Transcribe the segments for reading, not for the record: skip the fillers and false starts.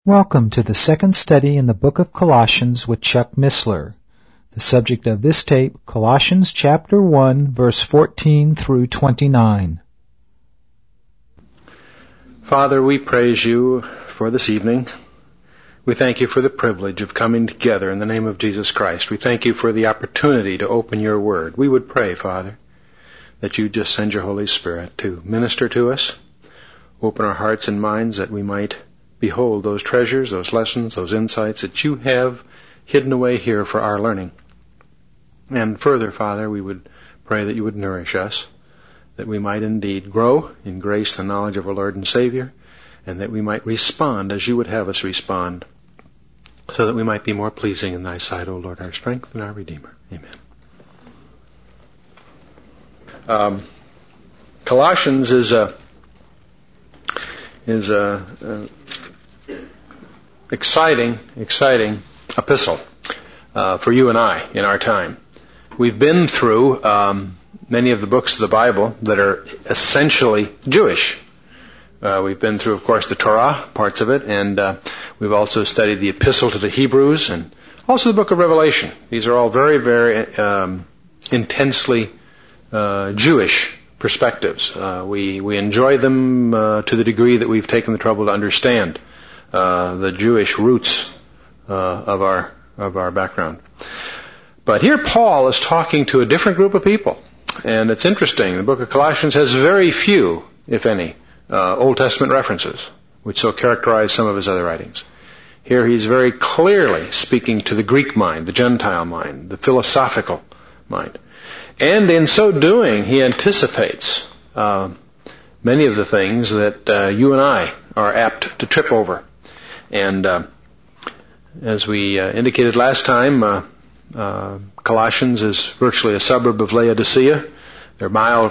Welcome to the second study in the book of Colossians with Chuck Missler. The subject of this tape, Colossians chapter 1, verse 14 through 29. Father, we praise you for this evening. We thank you for the privilege of coming together in the name of Jesus Christ. We thank you for the opportunity to open your word. We would pray, Father, that you just send your Holy Spirit to minister to us, open our hearts and minds that we might behold those treasures, those lessons, those insights that you have hidden away here for our learning. And further, Father, we would pray that you would nourish us, that we might indeed grow in grace and knowledge of our Lord and Savior, and that we might respond as you would have us respond, so that we might be more pleasing in thy sight, O Lord, our strength and our Redeemer. Amen. Colossians is a exciting epistle for you and I in our time. We've been through many of the books of the Bible that are essentially Jewish. We've been through, of course, the Torah, parts of it, and we've also studied the Epistle to the Hebrews and also the book of Revelation. These are all very, very intensely Jewish perspectives. We enjoy them to the degree that we've taken the trouble to understand the Jewish roots of our background. But here Paul is talking to a different group of people, and it's interesting. The book of Colossians has very few, if any, Old Testament references, which so characterize some of his other writings. Here he's very clearly speaking to the Greek mind, the Gentile mind, the philosophical mind. And in so doing, he anticipates many of the things that you and I are apt to trip over. And as we indicated last time, Colossians is virtually a suburb of Laodicea. They're mile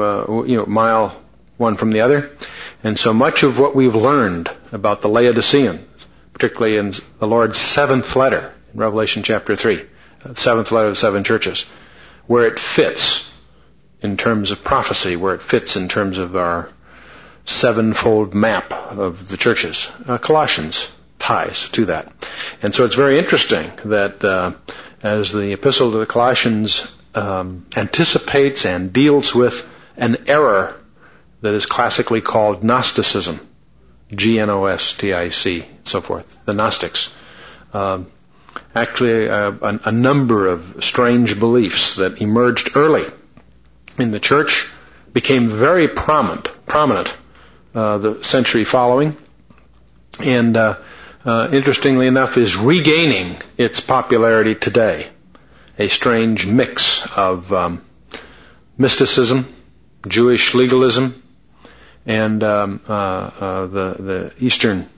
one from the other. And so much of what we've learned about the Laodiceans, particularly in the Lord's seventh letter in Revelation chapter 3, the seventh letter of the seven churches, where it fits in terms of prophecy, where it fits in terms of our sevenfold map of the churches. Colossians ties to that. And so it's very interesting that as the Epistle to the Colossians anticipates and deals with an error that is classically called Gnosticism, Gnostic, so forth, the Gnostics. Actually, a number of strange beliefs that emerged early in the church became very prominent the century following, and interestingly enough is regaining its popularity today. A strange mix of mysticism, Jewish legalism, and the Eastern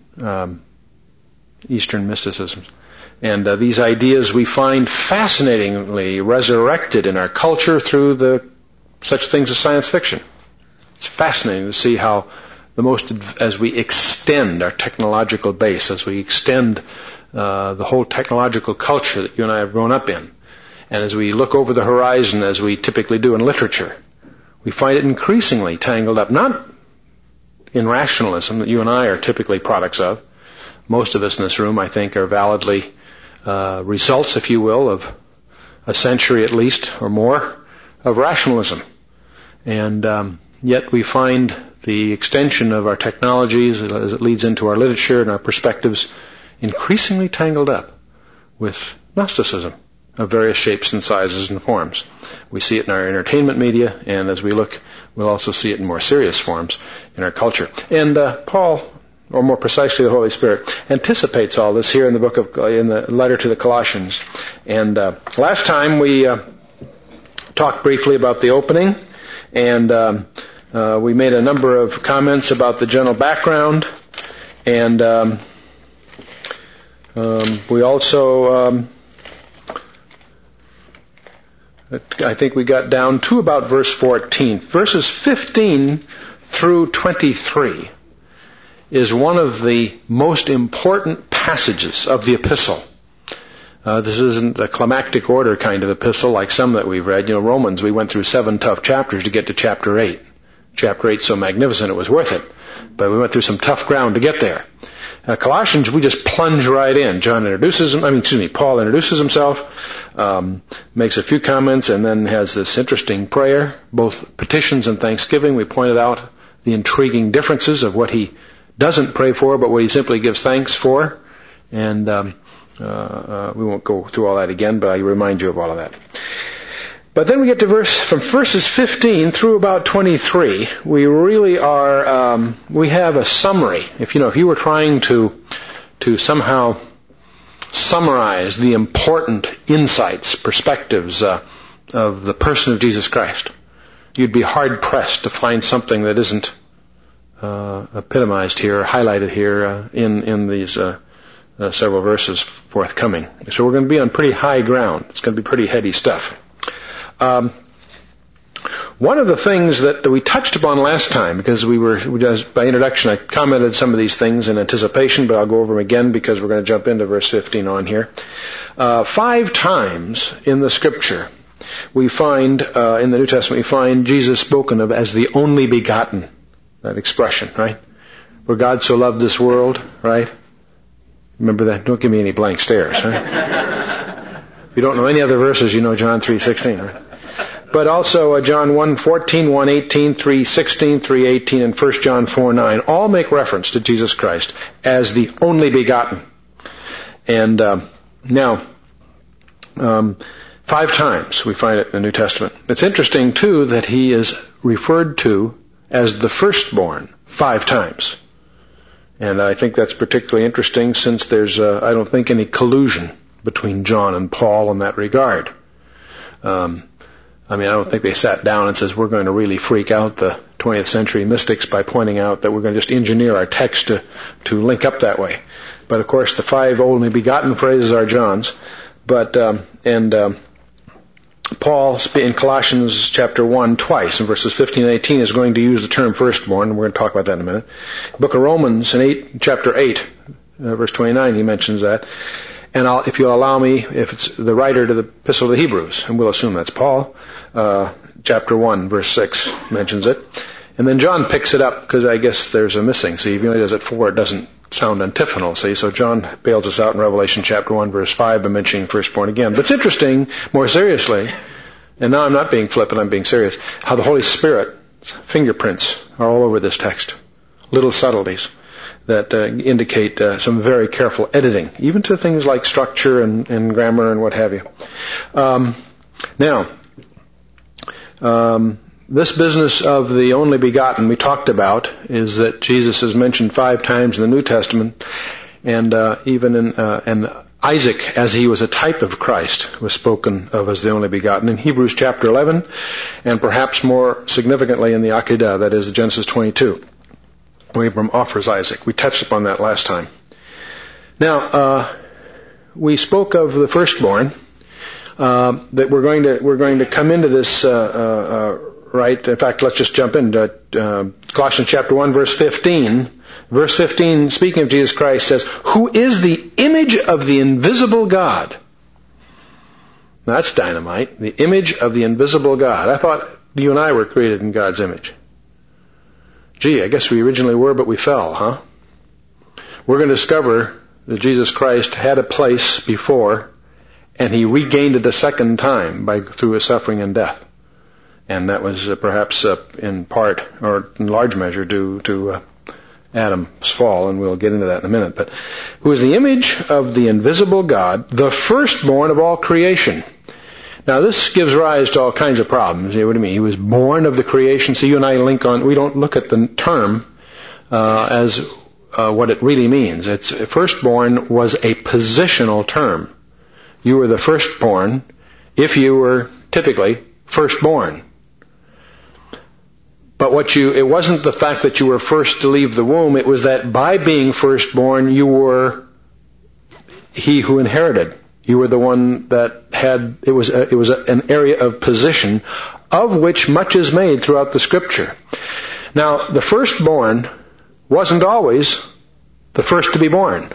mysticisms. And these ideas we find fascinatingly resurrected in our culture through such things as science fiction. It's fascinating to see how as we extend our technological base, as we extend the whole technological culture that you and I have grown up in, and as we look over the horizon as we typically do in literature, we find it increasingly tangled up, not in rationalism that you and I are typically products of. Most of us in this room, I think, are validly results, if you will, of a century at least or more of rationalism. And yet we find the extension of our technologies as it leads into our literature and our perspectives increasingly tangled up with Gnosticism of various shapes and sizes and forms. We see it in our entertainment media, and as we look, we'll also see it in more serious forms in our culture. And Paul, or more precisely the Holy Spirit, anticipates all this here in the letter to the Colossians. And last time we talked briefly about the opening, and we made a number of comments about the general background, and we also, I think we got down to about verse 14. Verses 15 through 23 is one of the most important passages of the epistle. This isn't a climactic order kind of epistle like some that we've read. Romans, we went through 7 tough chapters to get to chapter 8. Chapter 8 so magnificent it was worth it. But we went through some tough ground to get there. Colossians, we just plunge right in. Paul introduces himself, makes a few comments, and then has this interesting prayer, both petitions and thanksgiving. We pointed out the intriguing differences of what he doesn't pray for, but what he simply gives thanks for. And we won't go through all that again, but I remind you of all of that. But then we get to from verses 15 through about 23. We really are, we have a summary. If you were trying to somehow summarize the important insights, perspectives of the person of Jesus Christ, you'd be hard pressed to find something that isn't epitomized here, or highlighted here in these several verses forthcoming. So we're going to be on pretty high ground. It's going to be pretty heady stuff. One of the things that we touched upon last time, because by introduction I commented some of these things in anticipation, but I'll go over them again because we're going to jump into verse 15 on here. 5 times in the Scripture we find, in the New Testament, we find Jesus spoken of as the only begotten. That expression, right? For God so loved this world, right? Remember that? Don't give me any blank stares, huh? If you don't know any other verses, you know John 3:16, right? But also John 1:14, 1:18, 3:16, 3:18, and 1 John 4:9 all make reference to Jesus Christ as the only begotten. And now, 5 times we find it in the New Testament. It's interesting, too, that he is referred to as the firstborn 5 times. And I think that's particularly interesting since there's, I don't think, any collusion between John and Paul in that regard. I don't think they sat down and says, we're going to really freak out the 20th century mystics by pointing out that we're going to just engineer our text to link up that way. But of course, the 5 only begotten phrases are John's. But, Paul, in Colossians chapter 1, twice, in verses 15 and 18, is going to use the term firstborn, and we're going to talk about that in a minute. Book of Romans, in chapter 8, verse 29, he mentions that. And if you'll allow me, if it's the writer to the Epistle to the Hebrews, and we'll assume that's Paul, chapter 1, verse 6 mentions it. And then John picks it up, because I guess there's a missing. See, if he only does it 4, it doesn't sound antiphonal, see? So John bails us out in Revelation chapter 1, verse 5 by mentioning firstborn again. But it's interesting, more seriously, and now I'm not being flippant, I'm being serious, how the Holy Spirit's fingerprints are all over this text. Little subtleties that indicate some very careful editing, even to things like structure and grammar and what have you. This business of the only begotten we talked about is that Jesus is mentioned 5 times in the New Testament, and even in Isaac, as he was a type of Christ, was spoken of as the only begotten in Hebrews chapter 11, and perhaps more significantly in the Akedah, that is Genesis 22, where Abram offers Isaac. We touched upon that last time. Now, we spoke of the firstborn, that we're going to come into this right. In fact, let's just jump into Colossians chapter 1, verse 15. Verse 15, speaking of Jesus Christ, says, who is the image of the invisible God. Now, that's dynamite. The image of the invisible God. I thought you and I were created in God's image. Gee, I guess we originally were, but we fell, huh? We're going to discover that Jesus Christ had a place before, and he regained it a second time through his suffering and death. And that was perhaps in part, or in large measure, due to Adam's fall, and we'll get into that in a minute. But who is the image of the invisible God, the firstborn of all creation. Now, this gives rise to all kinds of problems. You know what I mean? He was born of the creation. So you and I we don't look at the term as what it really means. Firstborn was a positional term. You were the firstborn if you were typically firstborn. But it wasn't the fact that you were first to leave the womb, it was that by being firstborn, you were he who inherited. You were the one that it was an area of position of which much is made throughout the Scripture. Now, the firstborn wasn't always the first to be born.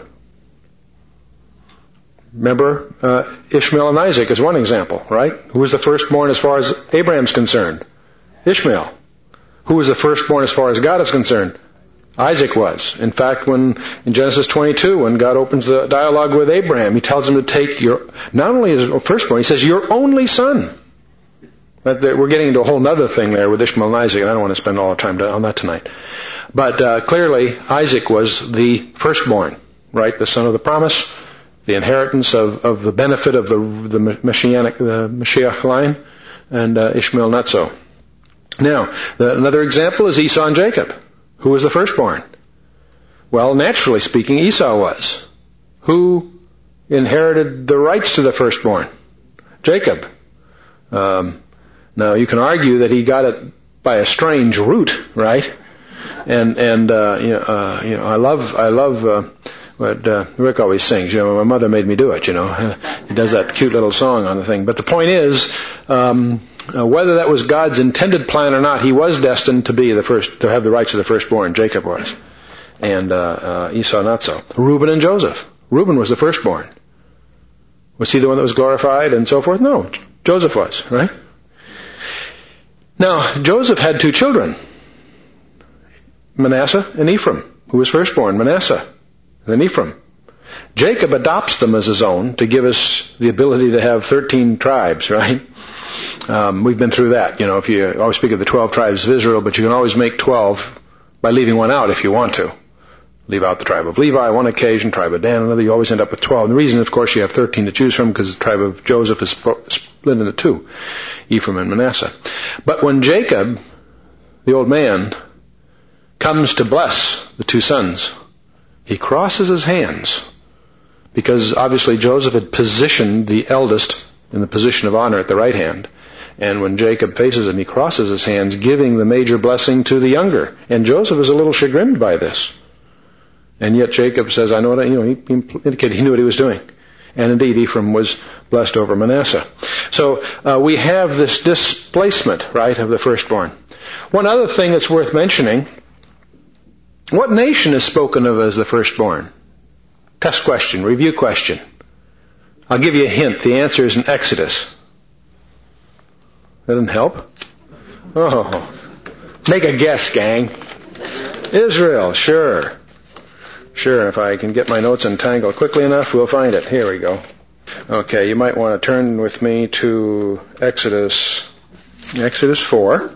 Remember, Ishmael and Isaac is one example, right? Who was the firstborn as far as Abraham's concerned? Ishmael. Who was the firstborn as far as God is concerned? Isaac was. In fact, in Genesis 22, when God opens the dialogue with Abraham, he tells him to take not only his firstborn, he says, your only son. We're getting into a whole other thing there with Ishmael and Isaac, and I don't want to spend all our time on that tonight. But clearly, Isaac was the firstborn, right? The son of the promise, the inheritance of the benefit of the Mashiach line, and Ishmael not so. Now, another example is Esau and Jacob. Who was the firstborn? Well, naturally speaking, Esau was. Who inherited the rights to the firstborn? Jacob. Now, you can argue that he got it by a strange route, right? And I love what Rick always sings. My mother made me do it. He does that cute little song on the thing. But the point is, whether that was God's intended plan or not, he was destined to be the first, to have the rights of the firstborn. Jacob was, and Esau not so. Reuben and Joseph. Reuben was the firstborn. Was he the one that was glorified and so forth? No, Joseph was, right? Now, Joseph had two children, Manasseh and Ephraim. Who was firstborn? Manasseh, and then Ephraim. Jacob adopts them as his own to give us the ability to have 13 tribes, right? We've been through that. If you always speak of the 12 tribes of Israel, but you can always make 12 by leaving one out if you want to. Leave out the tribe of Levi one occasion, tribe of Dan another. You always end up with 12. And the reason, of course, you have 13 to choose from because the tribe of Joseph is split into two, Ephraim and Manasseh. But when Jacob, the old man, comes to bless the two sons, he crosses his hands because obviously Joseph had positioned the eldest in the position of honor at the right hand. And when Jacob faces him, he crosses his hands, giving the major blessing to the younger. And Joseph is a little chagrined by this. And yet Jacob says, I know what he indicated he knew what he was doing. And indeed, Ephraim was blessed over Manasseh. So we have this displacement, right, of the firstborn. One other thing that's worth mentioning, what nation is spoken of as the firstborn? Test question, review question. I'll give you a hint. The answer is in Exodus. That didn't help? Oh. Make a guess, gang. Israel, sure. Sure, if I can get my notes untangled quickly enough, we'll find it. Here we go. Okay, you might want to turn with me to Exodus 4.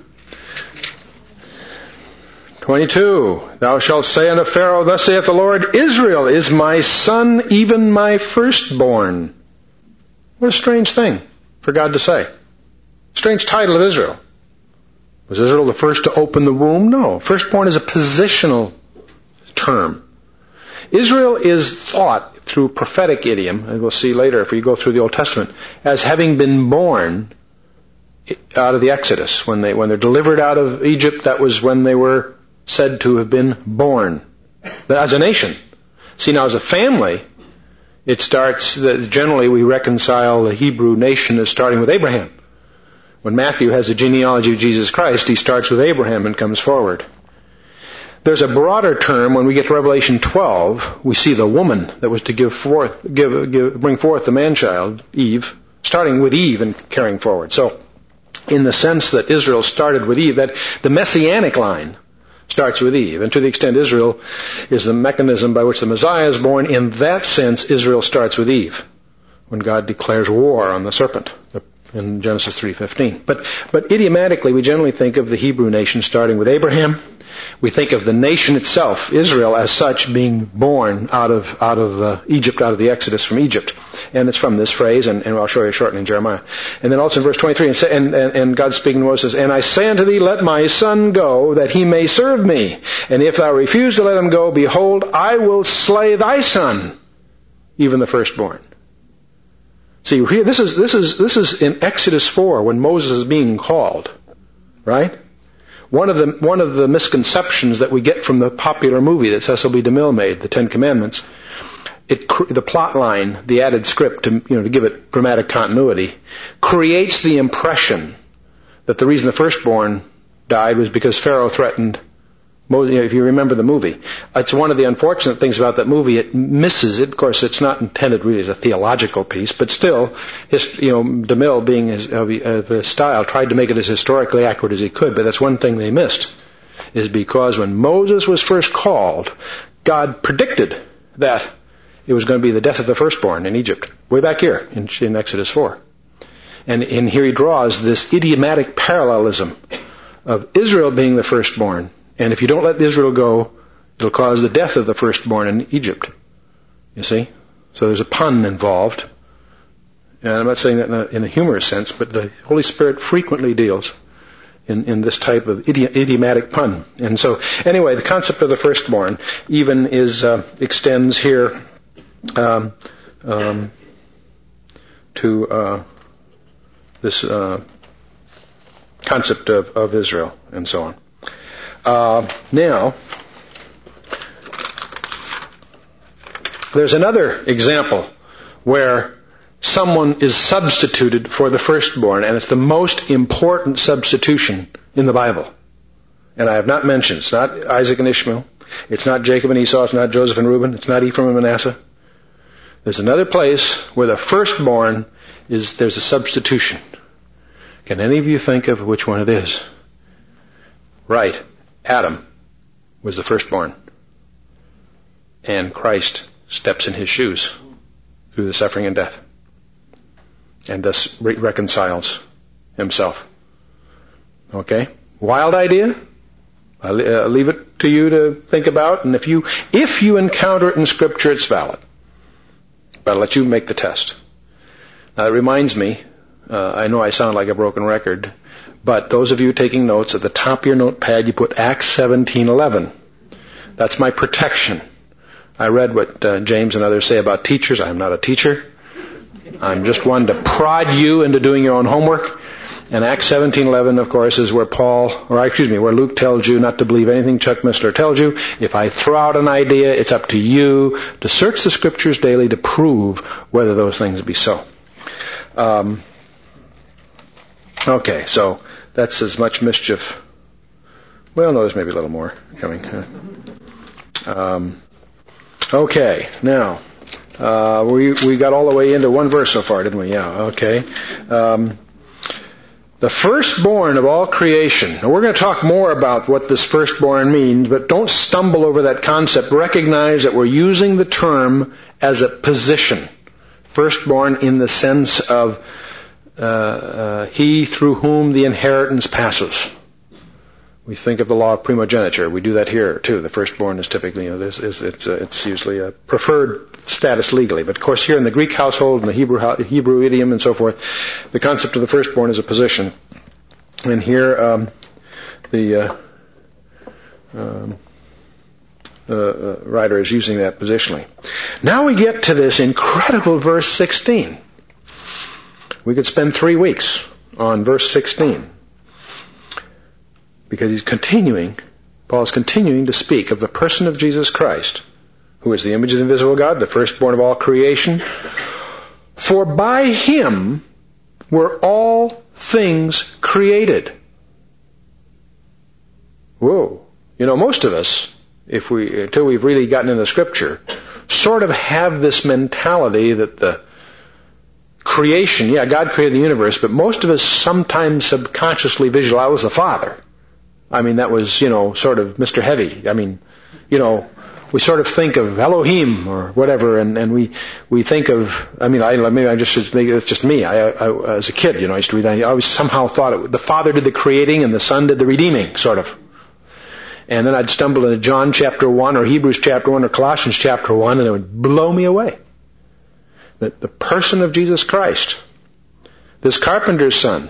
22. Thou shalt say unto Pharaoh, Thus saith the Lord, Israel is my son, even my firstborn. What a strange thing for God to say. Strange title of Israel. Was Israel the first to open the womb? No. Firstborn is a positional term. Israel is thought through prophetic idiom, and we'll see later if we go through the Old Testament, as having been born out of the Exodus. When they're delivered out of Egypt, that was when they were said to have been born as a nation. See, now as a family, it starts, generally we reconcile the Hebrew nation as starting with Abraham. When Matthew has the genealogy of Jesus Christ, he starts with Abraham and comes forward. There's a broader term. When we get to Revelation 12, we see the woman that was to bring forth the man-child, Eve, starting with Eve and carrying forward. So, in the sense that Israel started with Eve, that the messianic line starts with Eve. And to the extent Israel is the mechanism by which the Messiah is born, in that sense Israel starts with Eve, when God declares war on the serpent in Genesis 3:15. But idiomatically, we generally think of the Hebrew nation starting with Abraham. We think of the nation itself, Israel, as such, being born out of Egypt, out of the Exodus from Egypt. And it's from this phrase, and I'll show you shortly in Jeremiah. And then also in verse 23, and God speaking to Moses, And I say unto thee, Let my son go, that he may serve me. And if thou refuse to let him go, behold, I will slay thy son, even the firstborn. See, here, this is in Exodus 4, when Moses is being called, right? One of the misconceptions that we get from the popular movie that Cecil B. DeMille made, The Ten Commandments, the plot line, the added script to give it dramatic continuity, creates the impression that the reason the firstborn died was because Pharaoh threatened Moses. If you remember the movie, it's one of the unfortunate things about that movie. It misses it. Of course, it's not intended really as a theological piece, but still, DeMille, being his style, tried to make it as historically accurate as he could. But that's one thing they missed. is because when Moses was first called, God predicted that it was going to be the death of the firstborn in Egypt, way back here in Exodus 4. And here he draws this idiomatic parallelism of Israel being the firstborn. And if you don't let Israel go, it'll cause the death of the firstborn in Egypt. You see? So there's a pun involved. And I'm not saying that in a humorous sense, but the Holy Spirit frequently deals in this type of idiomatic pun. And so, anyway, the concept of the firstborn even extends here to this concept of Israel and so on. Now, there's another example where someone is substituted for the firstborn, and it's the most important substitution in the Bible. And I have not mentioned, it's not Isaac and Ishmael, it's not Jacob and Esau, it's not Joseph and Reuben, it's not Ephraim and Manasseh. There's another place where the firstborn there's a substitution. Can any of you think of which one it is? Right. Adam was the firstborn. And Christ steps in his shoes through the suffering and death. And thus reconciles himself. Okay? Wild idea? I'll leave it to you to think about. And if you encounter it in Scripture, it's valid. But I'll let you make the test. Now, it reminds me, I know I sound like a broken record, but those of you taking notes, at the top of your notepad, you put Acts 17:11. That's my protection. I read what James and others say about teachers. I am not a teacher. I'm just one to prod you into doing your own homework. And Acts 17:11, of course, is where where Luke tells you not to believe anything Chuck Missler tells you. If I throw out an idea, it's up to you to search the Scriptures daily to prove whether those things be so. Okay, so that's as much mischief. Well, no, there's maybe a little more coming. Okay, now, we got all the way into one verse so far, didn't we? Yeah, okay. The firstborn of all creation. Now, we're going to talk more about what this firstborn means, but don't stumble over that concept. Recognize that we're using the term as a position. Firstborn in the sense of he through whom the inheritance passes. We think of the law of primogeniture. We do that here too. The firstborn is typically, it's usually a preferred status legally. But of course, here in the Greek household and the Hebrew idiom and so forth, the concept of the firstborn is a position. And here, the writer is using that positionally. Now we get to this incredible verse 16. We could spend 3 weeks on verse 16. Because Paul is continuing to speak of the person of Jesus Christ, who is the image of the invisible God, the firstborn of all creation. For by him were all things created. Whoa. Most of us, until we've really gotten into Scripture, sort of have this mentality that the creation, God created the universe, but most of us sometimes subconsciously visualize the Father. That was, sort of Mr. Heavy. We sort of think of Elohim or whatever, and we think of, it's just me. I as a kid, I used to read that. I always somehow thought the Father did the creating and the Son did the redeeming, sort of. And then I'd stumble into John chapter 1 or Hebrews chapter 1 or Colossians chapter 1, and it would blow me away. That the person of Jesus Christ, this carpenter's son,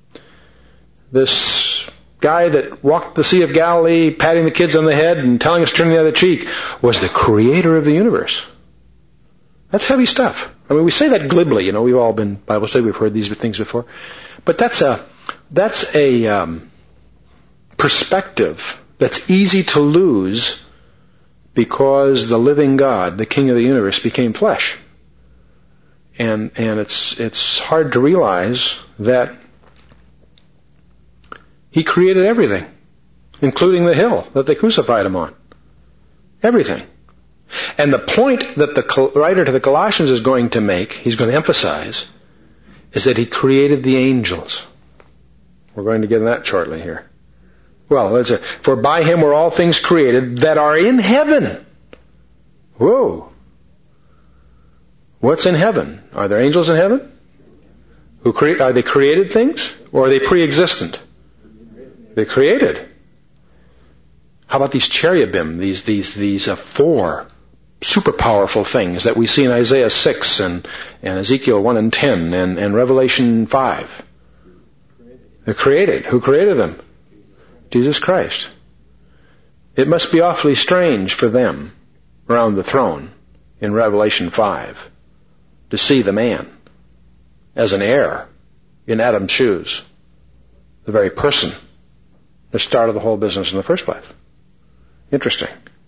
this guy that walked the Sea of Galilee, patting the kids on the head and telling us to turn the other cheek, was the creator of the universe. That's heavy stuff. We say that glibly, we've all been Bible study, we've heard these things before. But that's a perspective that's easy to lose because the living God, the King of the universe, became flesh. And it's hard to realize that he created everything, including the hill that they crucified him on. Everything. And the point that the writer to the Colossians is going to make, he's going to emphasize, is that he created the angels. We're going to get in that shortly here. Well, for by him were all things created that are in heaven. Whoa. What's in heaven? Are there angels in heaven? Are they created things? Or are they pre-existent? They're created. How about these cherubim, these four super powerful things that we see in Isaiah 6 and Ezekiel 1 and 10 and Revelation 5? They're created. Who created them? Jesus Christ. It must be awfully strange for them around the throne in Revelation 5 to see the man as an heir in Adam's shoes, the very person that started the whole business in the first place. Interesting.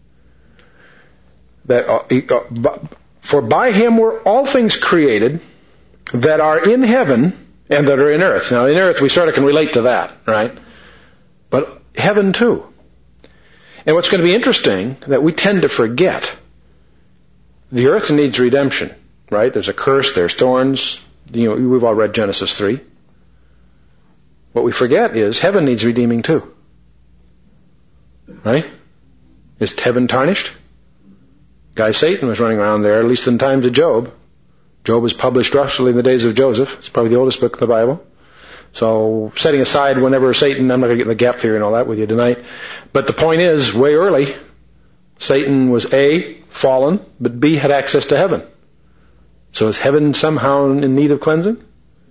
For by him were all things created that are in heaven and that are in earth. Now in earth we sort of can relate to that, right? But heaven too. And what's going to be interesting, that we tend to forget, the earth needs redemption, right? There's a curse, there's thorns. We've all read Genesis 3. What we forget is heaven needs redeeming too. Right? Is heaven tarnished? Guy Satan was running around there, at least in the times of Job. Job was published roughly in the days of Joseph. It's probably the oldest book in the Bible. So, setting aside whenever Satan, I'm not going to get in the gap theory and all that with you tonight. But the point is, way early, Satan was A, fallen, but B, had access to heaven. So is heaven somehow in need of cleansing?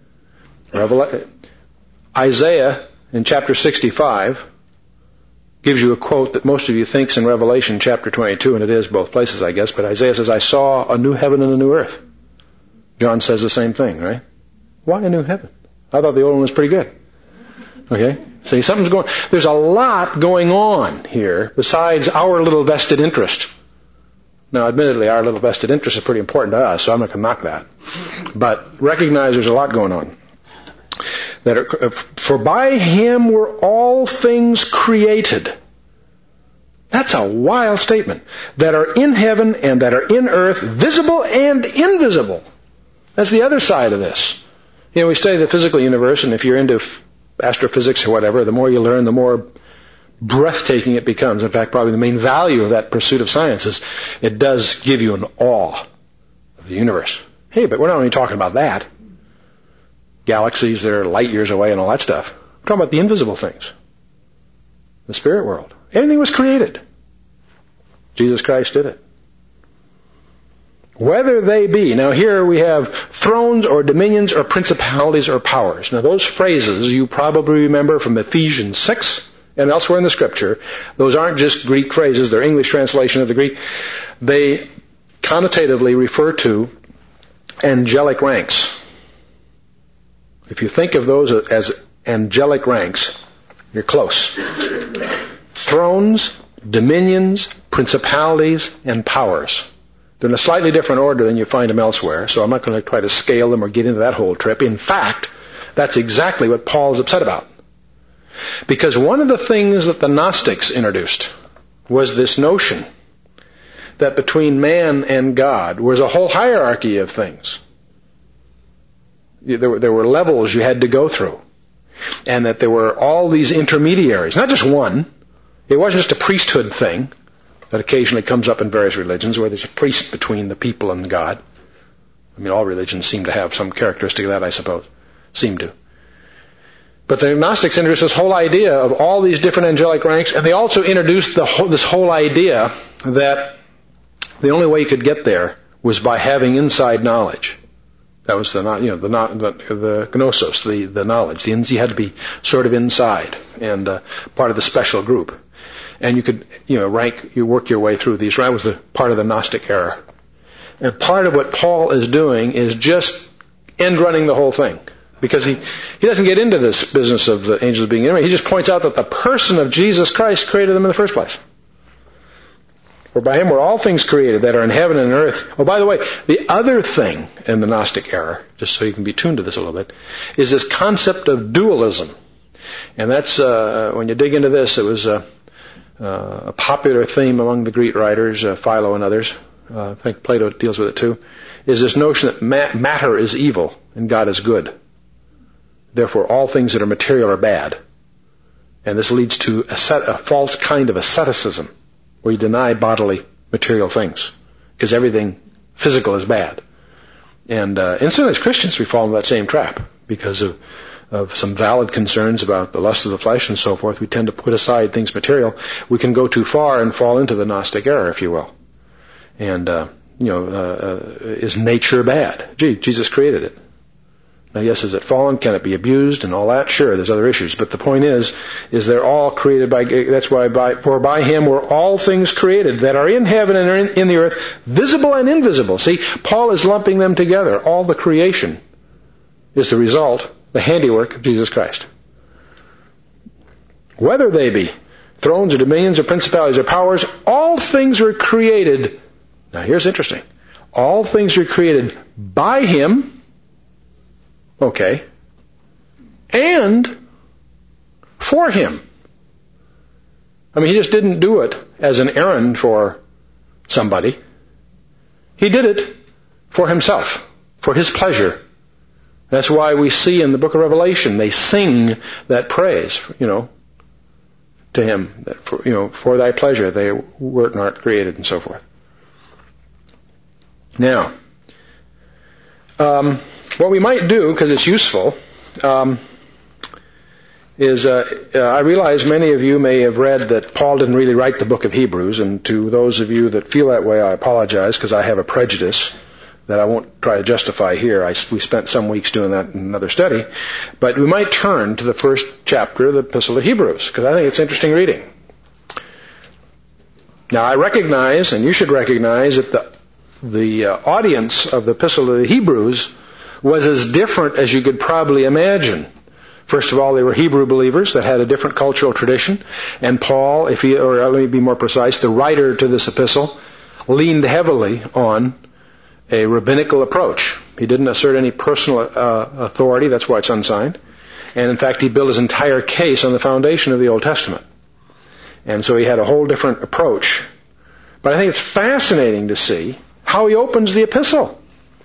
Isaiah, in chapter 65, gives you a quote that most of you think's in Revelation chapter 22, and it is both places, I guess, but Isaiah says, I saw a new heaven and a new earth. John says the same thing, right? Why a new heaven? I thought the old one was pretty good. Okay? See, there's a lot going on here besides our little vested interest. Now, admittedly, our little vested interest is pretty important to us, so I'm not going to knock that. But recognize there's a lot going on. For by him were all things created. That's a wild statement. That are in heaven and that are in earth, visible and invisible. That's the other side of this. We study the physical universe, and if you're into astrophysics or whatever, the more you learn, the more breathtaking it becomes. In fact, probably the main value of that pursuit of science is it does give you an awe of the universe. Hey, but we're not only talking about that. Galaxies that are light years away and all that stuff. We're talking about the invisible things. The spirit world. Everything was created. Jesus Christ did it. Whether they be, now here we have thrones or dominions or principalities or powers. Now those phrases you probably remember from Ephesians 6 and elsewhere in the Scripture. Those aren't just Greek phrases, they're English translation of the Greek. They connotatively refer to angelic ranks. If you think of those as angelic ranks, you're close. Thrones, dominions, principalities, and powers. They're in a slightly different order than you find them elsewhere, so I'm not going to try to scale them or get into that whole trip. In fact, that's exactly what Paul's upset about. Because one of the things that the Gnostics introduced was this notion that between man and God was a whole hierarchy of things. There were levels you had to go through. And that there were all these intermediaries, not just one. It wasn't just a priesthood thing that occasionally comes up in various religions where there's a priest between the people and God. I mean, all religions seem to have some characteristic of that, I suppose. Seem to. But the Gnostics introduced this whole idea of all these different angelic ranks, and they also introduced this whole idea that the only way you could get there was by having inside knowledge. That was the gnosis, the knowledge. You had to be sort of inside and part of the special group. And you could, you work your way through these. Right, was the part of the Gnostic era. And part of what Paul is doing is just end running the whole thing. Because he doesn't get into this business of the angels being in. He just points out that the person of Jesus Christ created them in the first place. For by him were all things created that are in heaven and earth. Oh, by the way, the other thing in the Gnostic era, just so you can be tuned to this a little bit, is this concept of dualism. And that's, when you dig into this, it was a popular theme among the Greek writers, Philo and others. I think Plato deals with it too. Is this notion that matter is evil and God is good. Therefore, all things that are material are bad. And this leads to a false kind of asceticism, where you deny bodily material things, because everything physical is bad. And incidentally, as Christians, we fall into that same trap because of some valid concerns about the lust of the flesh and so forth. We tend to put aside things material. We can go too far and fall into the Gnostic error, if you will. And, is nature bad? Gee, Jesus created it. Now, yes, is it fallen? Can it be abused and all that? Sure, there's other issues. But the point is they're all created by, that's why for by Him were all things created that are in heaven and are in the earth, visible and invisible. See, Paul is lumping them together. All the creation is the result, the handiwork of Jesus Christ. Whether they be thrones or dominions or principalities or powers, all things were created. Now here's interesting. All things were created by Him, okay, and for Him. I mean, He just didn't do it as an errand for somebody. He did it for Himself, for His pleasure. That's why we see in the book of Revelation, they sing that praise, to Him, that for Thy pleasure they were not created, and so forth. Now, what we might do, because it's useful, is I realize many of you may have read that Paul didn't really write the book of Hebrews, and to those of you that feel that way, I apologize, because I have a prejudice that I won't try to justify here. We spent some weeks doing that in another study. But we might turn to the first chapter of the Epistle of Hebrews, because I think it's interesting reading. Now, I recognize, and you should recognize, that the audience of the Epistle of the Hebrews was as different as you could probably imagine. First of all, they were Hebrew believers that had a different cultural tradition. And Paul, let me be more precise, the writer to this epistle, leaned heavily on a rabbinical approach. He didn't assert any personal authority. That's why it's unsigned. And in fact, he built his entire case on the foundation of the Old Testament. And so he had a whole different approach. But I think it's fascinating to see how he opens the epistle.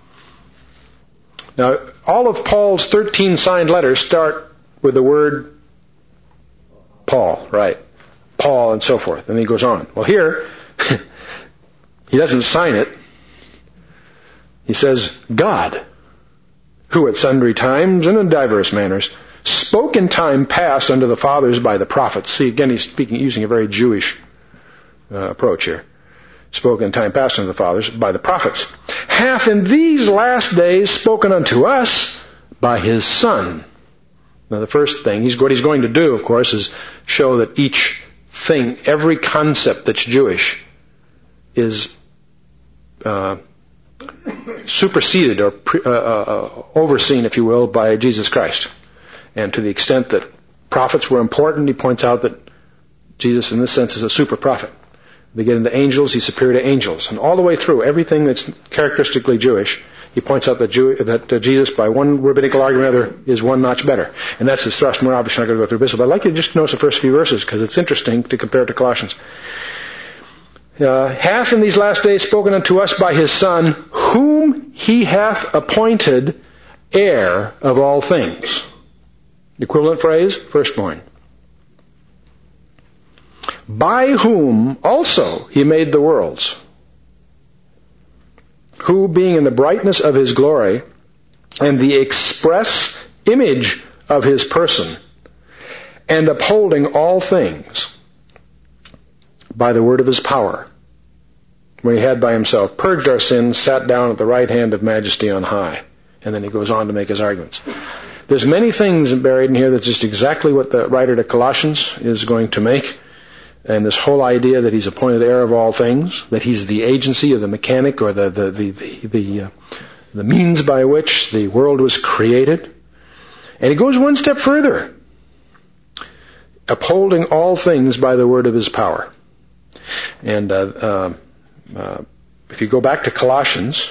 Now, all of Paul's 13 signed letters start with the word Paul, right? Paul and so forth. And he goes on. Well, here, he doesn't sign it. He says, God, who at sundry times and in diverse manners spoke in time past unto the fathers by the prophets. See, again, he's using a very Jewish approach here. Spoke in time past unto the fathers by the prophets. Hath in these last days spoken unto us by His Son. Now, the first thing, what he's going to do, of course, is show that each thing, every concept that's Jewish, is superseded or overseen, if you will, by Jesus Christ. And to the extent that prophets were important, he points out that Jesus, in this sense, is a super prophet. They get into angels, he's superior to angels. And all the way through, everything that's characteristically Jewish, he points out that Jesus, by one rabbinical argument or other, is one notch better. And that's his thrust. We're obviously not going to go through this, but I'd like you to just notice the first few verses, because it's interesting to compare it to Colossians. Hath in these last days spoken unto us by His Son, whom He hath appointed heir of all things. The equivalent phrase, firstborn. By whom also He made the worlds, who being in the brightness of His glory and the express image of His person, and upholding all things by the word of His power, when He had by Himself purged our sins, sat down at the right hand of majesty on high. And then he goes on to make his arguments. There's many things buried in here that's just exactly what the writer to Colossians is going to make. And this whole idea that He's appointed heir of all things, that He's the agency or the mechanic or the means by which the world was created. And he goes one step further. Upholding all things by the word of His power. And if you go back to Colossians,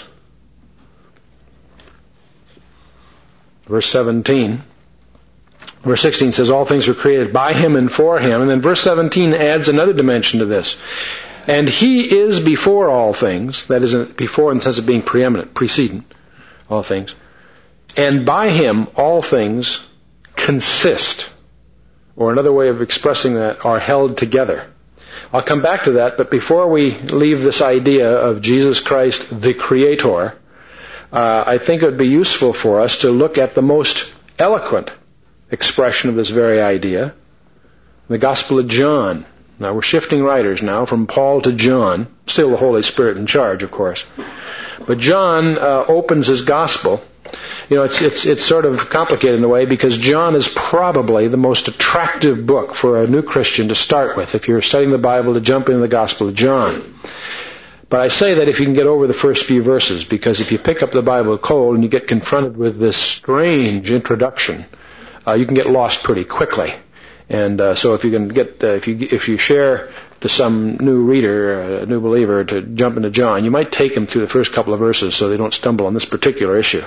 verse 17, verse 16 says, all things were created by Him and for Him. And then verse 17 adds another dimension to this. And He is before all things. That is, before in the sense of being preeminent, precedent, all things. And by Him all things consist. or another way of expressing that, are held together. I'll come back to that, but before we leave this idea of Jesus Christ, the Creator, I think it would be useful for us to look at the most eloquent expression of this very idea, the Gospel of John. Now, we're shifting writers now from Paul to John, still the Holy Spirit in charge, of course. But John opens his Gospel. You know, it's sort of complicated in a way because John is probably the most attractive book for a new Christian to start with. If you're studying the Bible, to jump into the Gospel of John. But I say that if you can get over the first few verses, because if you pick up the Bible cold and you get confronted with this strange introduction, you can get lost pretty quickly. And so if you can get, if you share to some new reader, a new believer, to jump into John, you might take them through the first couple of verses so they don't stumble on this particular issue.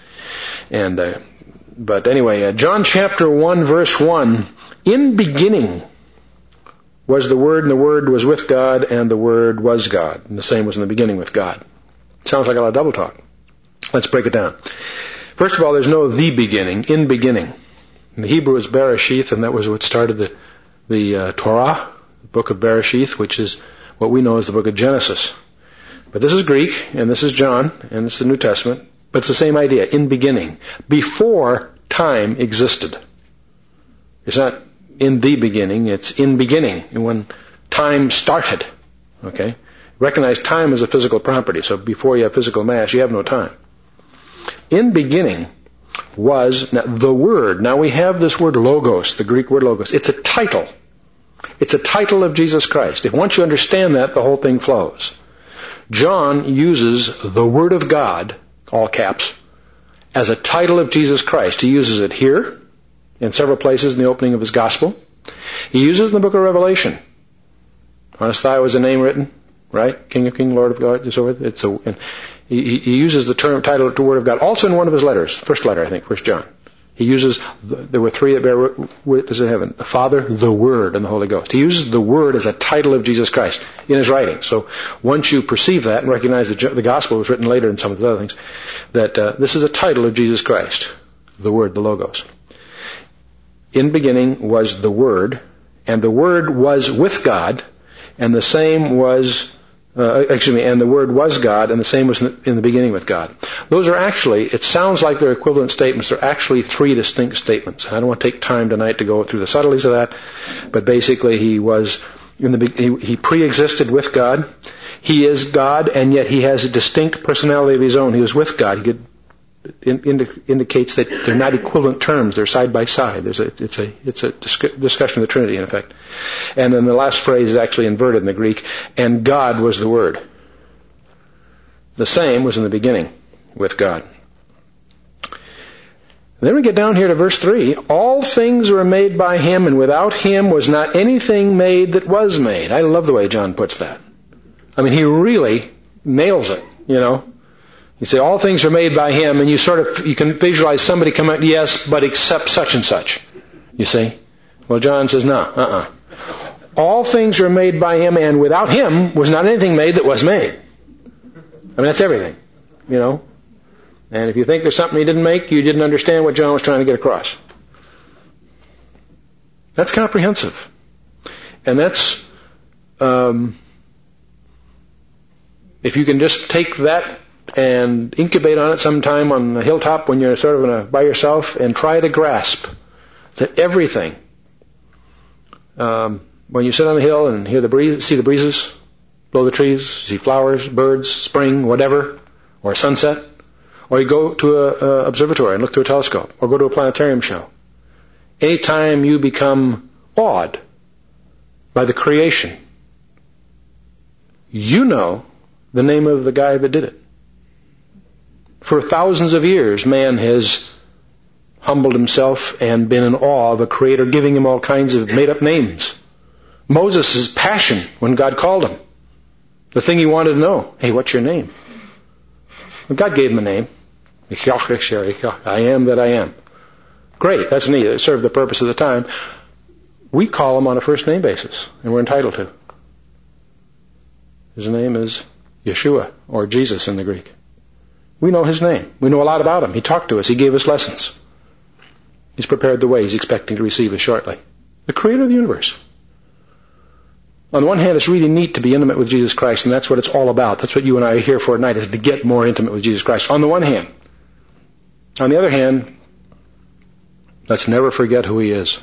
And but anyway, John chapter 1, verse 1, in beginning was the Word, and the Word was with God, and the Word was God. And the same was in the beginning with God. Sounds like a lot of double talk. Let's break it down. First of all, there's no the beginning, in beginning. In the Hebrew is Bereshith, and that was what started the Torah, the book of Bereshith, which is what we know as the book of Genesis. But this is Greek, and this is John, and it's the New Testament. But it's the same idea, in beginning. Before time existed. It's not in the beginning, it's in beginning, and when time started. Okay? Recognize time as a physical property, so before you have physical mass, you have no time. In beginning was the Word. Now we have this word logos, the Greek word logos. It's a title. It's a title of Jesus Christ. If once you understand that, the whole thing flows. John uses the Word of God, all caps, as a title of Jesus Christ. He uses it here, in several places in the opening of his Gospel. He uses it in the book of Revelation. On his thigh was a name written, right? King of Kings, Lord of God, and so forth. He uses the term, title to the Word of God, also in one of his letters, first letter, I think, 1 John. He uses, there were three that bear witness in heaven, the Father, the Word, and the Holy Ghost. He uses the Word as a title of Jesus Christ in his writing. So once you perceive that and recognize that the Gospel was written later in some of the other things, that this is a title of Jesus Christ, the Word, the Logos. In beginning was the Word, and the Word was with God, and the same was, and the Word was God, and the same was in the beginning with God. Those are actually, it sounds like they're equivalent statements. They're actually three distinct statements. I don't want to take time tonight to go through the subtleties of that, but basically he pre-existed with God. He is God, and yet he has a distinct personality of his own. He was with God. Indicates that they're not equivalent terms. They're side by side. It's a discussion of the Trinity, in effect. And then the last phrase is actually inverted in the Greek. And God was the Word. The same was in the beginning with God. Then we get down here to verse 3. All things were made by Him, and without Him was not anything made that was made. I love the way John puts that. I mean, he really nails it, you know. You say all things are made by Him, and you can visualize somebody come out, yes, but except such and such. You see? Well, John says, no, All things are made by Him, and without Him was not anything made that was made. I mean, that's everything, you know. And if you think there's something He didn't make, you didn't understand what John was trying to get across. That's comprehensive. And that's, if you can just take that and incubate on it sometime on the hilltop when you're sort of by yourself and try to grasp that everything, when you sit on the hill and hear the breeze, see the breezes blow the trees, see flowers, birds, spring, whatever, or a sunset, or you go to an observatory and look through a telescope, or go to a planetarium show. Anytime you become awed by the creation, you know the name of the guy that did it. For thousands of years, man has humbled himself and been in awe of a Creator, giving him all kinds of made-up names. Moses' passion when God called him, the thing he wanted to know, hey, what's your name? Well, God gave him a name. I am that I am. Great, that's neat. It served the purpose of the time. We call him on a first name basis, and we're entitled to. His name is Yeshua, or Jesus in the Greek. We know His name. We know a lot about Him. He talked to us. He gave us lessons. He's prepared the way. He's expecting to receive us shortly. The Creator of the universe. On the one hand, it's really neat to be intimate with Jesus Christ, and that's what it's all about. That's what you and I are here for tonight, is to get more intimate with Jesus Christ. On the one hand. On the other hand, let's never forget who He is.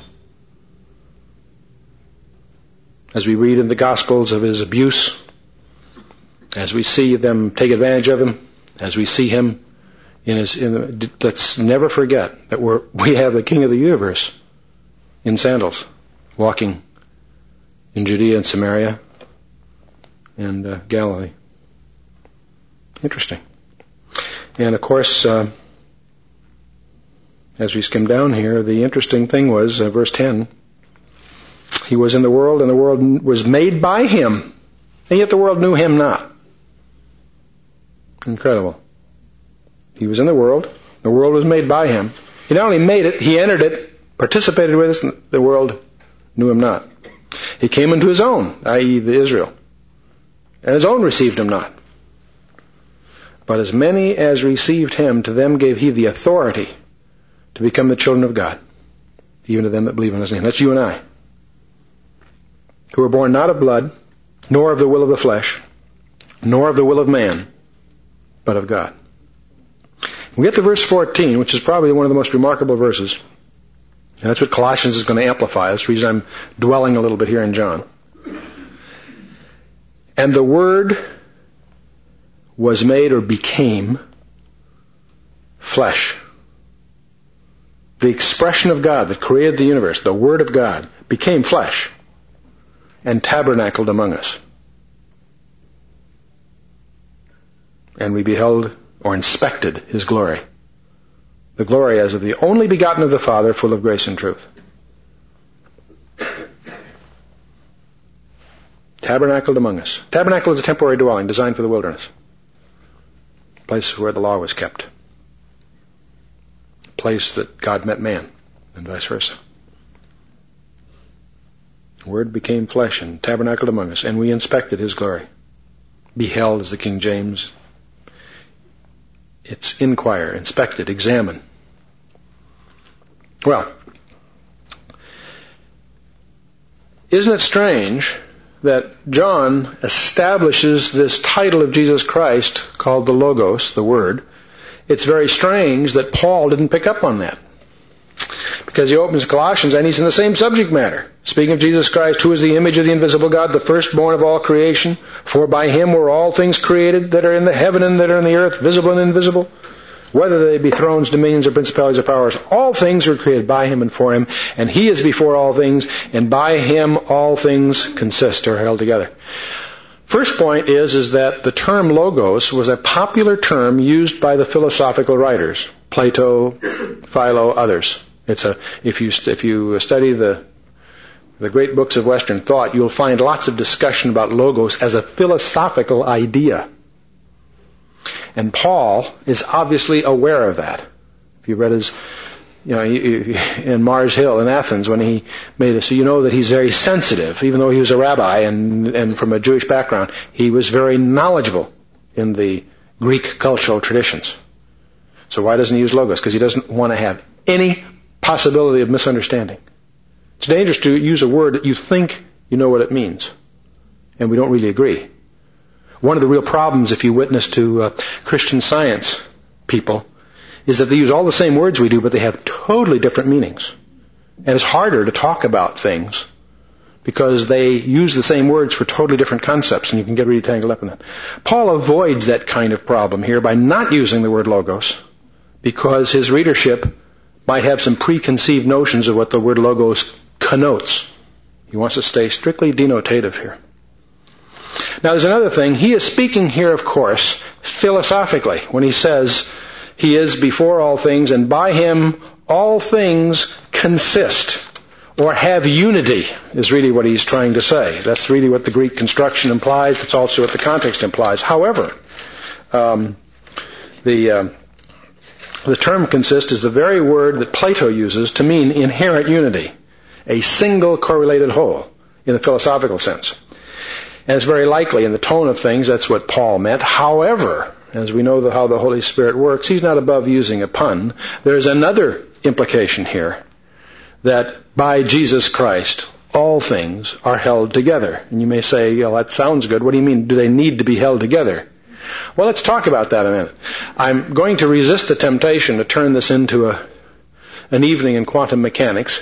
As we read in the Gospels of His abuse, as we see them take advantage of Him, as we see Him let's never forget that we have the King of the universe in sandals, walking in Judea and Samaria and Galilee. Interesting. And of course, as we skim down here, the interesting thing was, verse 10, He was in the world, and the world was made by Him, and yet the world knew Him not. Incredible. He was in the world was made by Him. He not only made it, He entered it, participated with us, and the world knew Him not. He came into His own, i.e. the Israel, and His own received Him not. But as many as received Him, to them gave He the authority to become the children of God, even to them that believe in His name. That's you and I, who were born not of blood, nor of the will of the flesh, nor of the will of man, but of God. We get to verse 14, which is probably one of the most remarkable verses. And that's what Colossians is going to amplify. That's the reason I'm dwelling a little bit here in John. And the Word was made, or became, flesh. The expression of God that created the universe, the Word of God, became flesh and tabernacled among us. And we beheld or inspected His glory. The glory as of the only begotten of the Father, full of grace and truth. Tabernacled among us. Tabernacle is a temporary dwelling designed for the wilderness. A place where the law was kept. A place that God met man, and vice versa. The Word became flesh and tabernacled among us, and we inspected His glory. Beheld is the King James. It's inquire, inspected, examine. Well, isn't it strange that John establishes this title of Jesus Christ called the Logos, the Word? It's very strange that Paul didn't pick up on that. Because he opens Colossians and he's in the same subject matter. Speaking of Jesus Christ, who is the image of the invisible God, the firstborn of all creation. For by Him were all things created that are in the heaven and that are in the earth, visible and invisible. Whether they be thrones, dominions, or principalities or powers, all things were created by Him and for Him. And He is before all things, and by Him all things consist or are held together. First point is that the term logos was a popular term used by the philosophical writers. Plato, Philo, others. If you study the great books of Western thought, you'll find lots of discussion about logos as a philosophical idea. And Paul is obviously aware of that. If you read his, in Mars Hill in Athens when he made it, so you know that he's very sensitive. Even though he was a rabbi and from a Jewish background, he was very knowledgeable in the Greek cultural traditions. So why doesn't he use logos? Because he doesn't want to have any possibility of misunderstanding. It's dangerous to use a word that you think you know what it means, and we don't really agree. One of the real problems, if you witness to Christian Science people, is that they use all the same words we do, but they have totally different meanings. And it's harder to talk about things because they use the same words for totally different concepts, and you can get really tangled up in that. Paul avoids that kind of problem here by not using the word logos, because his readership might have some preconceived notions of what the word logos connotes. He wants to stay strictly denotative here. Now there's another thing. He is speaking here, of course, philosophically, when he says He is before all things, and by Him all things consist, or have unity, is really what he's trying to say. That's really what the Greek construction implies. That's also what the context implies. However, the term consist is the very word that Plato uses to mean inherent unity, a single correlated whole, in the philosophical sense. And it's very likely in the tone of things that's what Paul meant. However, as we know how the Holy Spirit works, he's not above using a pun. There's another implication here that by Jesus Christ, all things are held together. And you may say, that sounds good. What do you mean? Do they need to be held together? Well, let's talk about that a minute. I'm going to resist the temptation to turn this into an evening in quantum mechanics.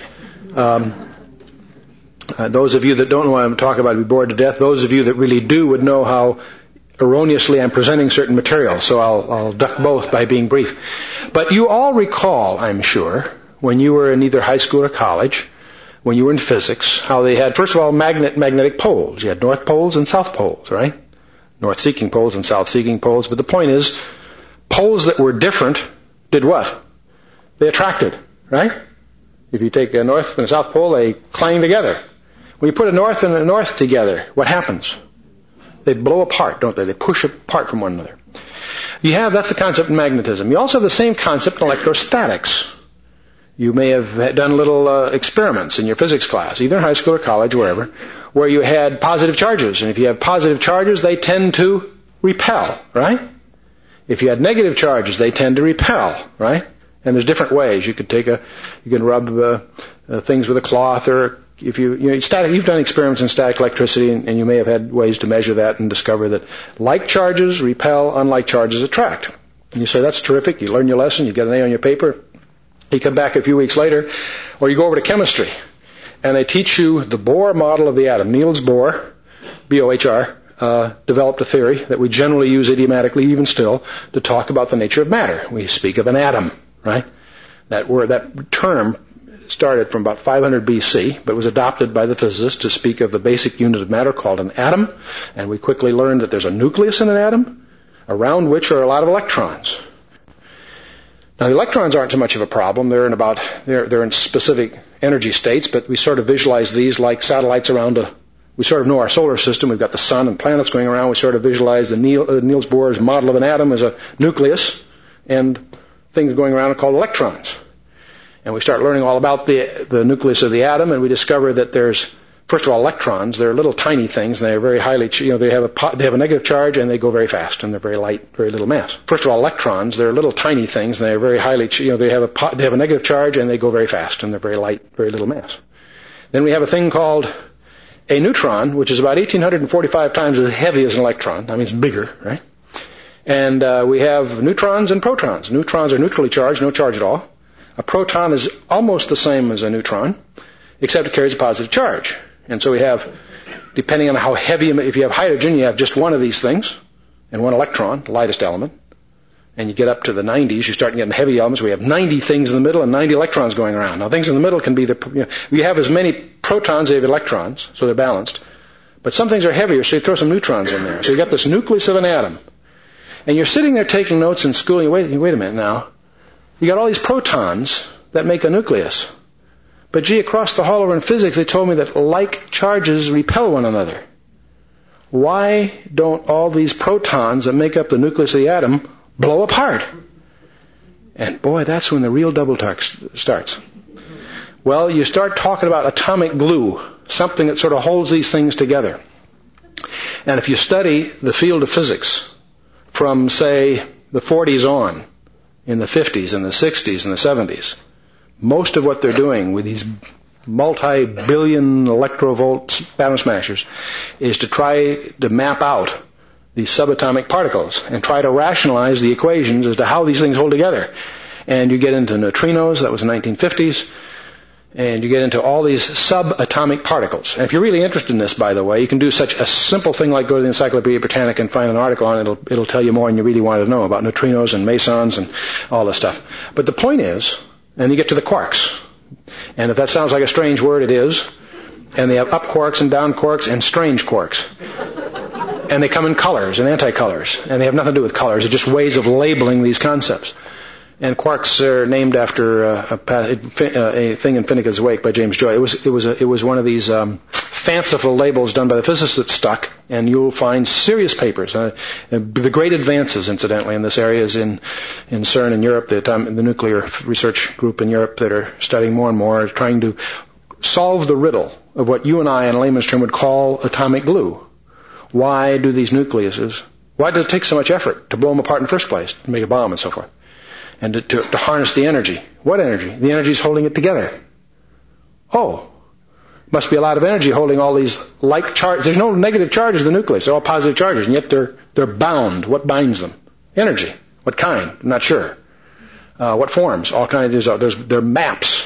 Those of you that don't know what I'm talking about would be bored to death. Those of you that really do would know how erroneously I'm presenting certain material. So I'll duck both by being brief. But you all recall, I'm sure, when you were in either high school or college, when you were in physics, how they had, first of all, magnetic poles. You had north poles and south poles, right? North-seeking poles and south-seeking poles. But the point is, poles that were different did what? They attracted, right? If you take a north and a south pole, they clang together. When you put a north and a north together, what happens? They blow apart, don't they? They push apart from one another. That's the concept of magnetism. You also have the same concept in electrostatics. You may have done little experiments in your physics class, either in high school or college, wherever, where you had positive charges. And if you have positive charges, they tend to repel, right? If you had negative charges, they tend to repel, right? And there's different ways. You can rub things with a cloth, or if you've done experiments in static electricity, and you may have had ways to measure that and discover that like charges repel, unlike charges attract. And you say, that's terrific. You learn your lesson, you get an A on your paper. You come back a few weeks later, or you go over to chemistry, and they teach you the Bohr model of the atom. Niels Bohr, B-O-H-R, developed a theory that we generally use idiomatically, even still, to talk about the nature of matter. We speak of an atom, right? That term started from about 500 BC, but was adopted by the physicists to speak of the basic unit of matter called an atom. And we quickly learned that there's a nucleus in an atom, around which are a lot of electrons. Now, the electrons aren't so much of a problem. They're in specific energy states, but we sort of visualize these like satellites around we sort of know our solar system. We've got the sun and planets going around. We sort of visualize the Niels Bohr's model of an atom as a nucleus, and things going around are called electrons. And we start learning all about the nucleus of the atom, and we discover that there's, first of all, electrons. They're little tiny things, and they're very highly, they have a negative charge, and they go very fast, and they're very light, very little mass. First of all, electrons, they're little tiny things, and they're very highly, they have a negative charge, and they go very fast, and they're very light, very little mass. Then we have a thing called a neutron, which is about 1,845 times as heavy as an electron. I mean, it's bigger, right? And we have neutrons and protons. Neutrons are neutrally charged, no charge at all. A proton is almost the same as a neutron, except it carries a positive charge. And so we have, depending on how heavy, if you have hydrogen, you have just one of these things, and one electron, the lightest element. And you get up to the 90s, you start getting heavy elements. We have 90 things in the middle and 90 electrons going around. Now, things in the middle can be we have as many protons as you have electrons, so they're balanced. But some things are heavier, so you throw some neutrons in there. So you got this nucleus of an atom. And you're sitting there taking notes in school, and wait a minute now. You got all these protons that make a nucleus. But gee, across the hall over in physics, they told me that like charges repel one another. Why don't all these protons that make up the nucleus of the atom blow apart? And boy, that's when the real double talk starts. Well, you start talking about atomic glue, something that sort of holds these things together. And if you study the field of physics from, say, the 40s on, in the 50s and the 60s and the 70s, most of what they're doing with these multi-billion electrovolt atom smashers is to try to map out these subatomic particles and try to rationalize the equations as to how these things hold together. And you get into neutrinos, that was the 1950s, and you get into all these subatomic particles. And if you're really interested in this, by the way, you can do such a simple thing like go to the Encyclopedia Britannica and find an article on it. It'll tell you more than you really want to know about neutrinos and mesons and all this stuff. But the point is, and you get to the quarks. And if that sounds like a strange word, it is. And they have up quarks and down quarks and strange quarks. And they come in colors and anticolors. And they have nothing to do with colors. They're just ways of labeling these concepts. And quarks are named after a thing in Finnegan's Wake by James Joyce. It was one of these fanciful labels done by the physicists that stuck, and you'll find serious papers. The great advances, incidentally, in this area is in CERN in Europe, the nuclear research group in Europe that are studying more and more, trying to solve the riddle of what you and I, in a layman's term, would call atomic glue. Why do these nucleuses, why does it take so much effort to blow them apart in the first place, to make a bomb and so forth? And to harness the energy. What energy? The energy is holding it together. Oh, must be a lot of energy holding all these like charges. There's no negative charges in the nucleus. They're all positive charges, and yet they're bound. What binds them? Energy. What kind? I'm not sure. What forms? All kinds of. They're maps.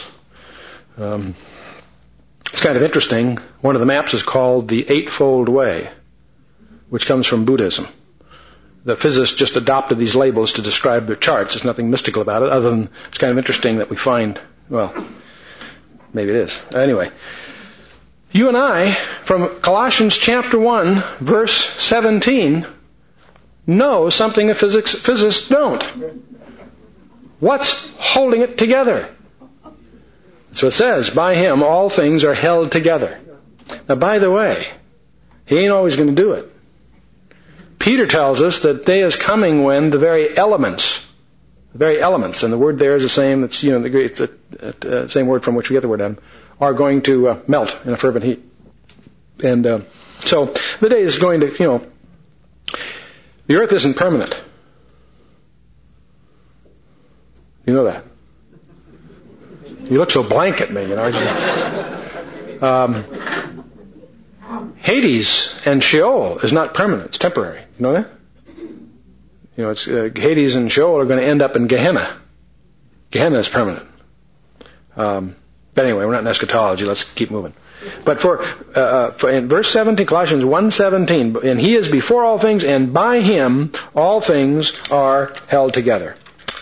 It's kind of interesting. One of the maps is called the Eightfold Way, which comes from Buddhism. The physicists just adopted these labels to describe their charts. There's nothing mystical about it, other than it's kind of interesting that we find, well, maybe it is. Anyway, you and I, from Colossians chapter 1, verse 17, know something that physicists don't. What's holding it together? So it says, by him all things are held together. Now, by the way, he ain't always going to do it. Peter tells us that day is coming when the very elements, and the word there is the same, it's, the same word from which we get the word Adam, are going to melt in a fervent heat. And so the day is going to, the earth isn't permanent. You know that. You look so blank at me, Hades and Sheol is not permanent. It's temporary. You know that? It's Hades and Sheol are going to end up in Gehenna. Gehenna is permanent. But anyway, we're not in eschatology. Let's keep moving. But for in verse 17, Colossians 1:17, and he is before all things, and by him all things are held together.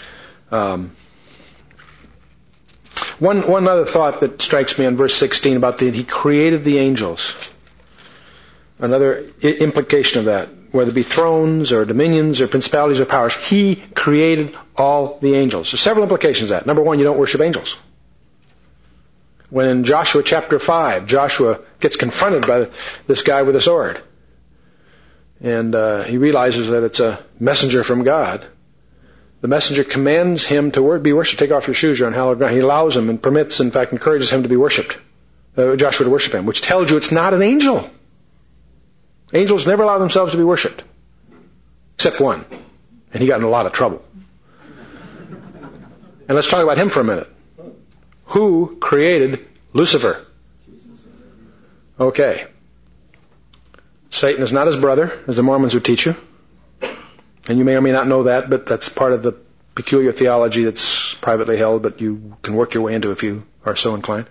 One other thought that strikes me in verse 16 about he created the angels. Another implication of that, whether it be thrones or dominions or principalities or powers, he created all the angels. There's several implications of that. Number one, you don't worship angels. When in Joshua chapter 5, Joshua gets confronted by this guy with a sword, and he realizes that it's a messenger from God. The messenger commands him to be worshipped. Take off your shoes, you're on hallowed ground. He allows him and permits, in fact, encourages him to be worshipped. Joshua to worship him, which tells you it's not an angel. Angels never allow themselves to be worshipped. Except one. And he got in a lot of trouble. And let's talk about him for a minute. Who created Lucifer? Okay. Satan is not his brother, as the Mormons would teach you. And you may or may not know that, but that's part of the peculiar theology that's privately held, but you can work your way into if you are so inclined.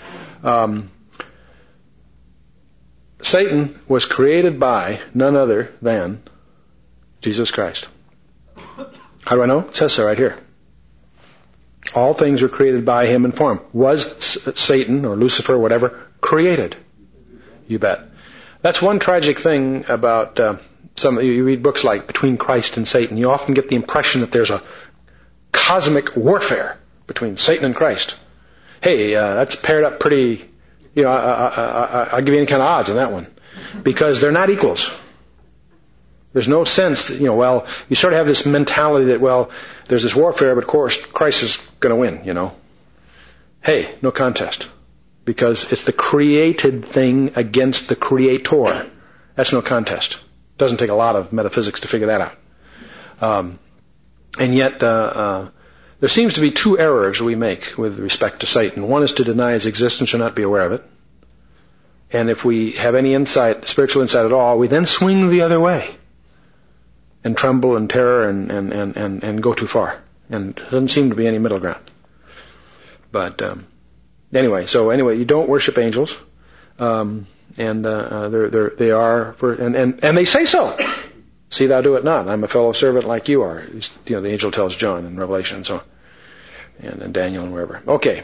Satan was created by none other than Jesus Christ. How do I know? It says so right here. All things were created by him and for him. Was Satan, or Lucifer, or whatever, created? You bet. That's one tragic thing about you read books like Between Christ and Satan. You often get the impression that there's a cosmic warfare between Satan and Christ. Hey, that's paired up pretty, I'll give you any kind of odds on that one. Because they're not equals. There's no sense that, you sort of have this mentality that, there's this warfare, but of course Christ is going to win, Hey, no contest. Because it's the created thing against the creator. That's no contest. Doesn't take a lot of metaphysics to figure that out. And yet, there seems to be two errors we make with respect to Satan. One is to deny his existence or not be aware of it. And if we have any insight, spiritual insight at all, we then swing the other way and tremble in terror and go too far. And there doesn't seem to be any middle ground. But anyway, you don't worship angels. And they are, and they say so. See thou do it not. I'm a fellow servant like you are. The angel tells John in Revelation and so on. And Daniel and wherever. Okay.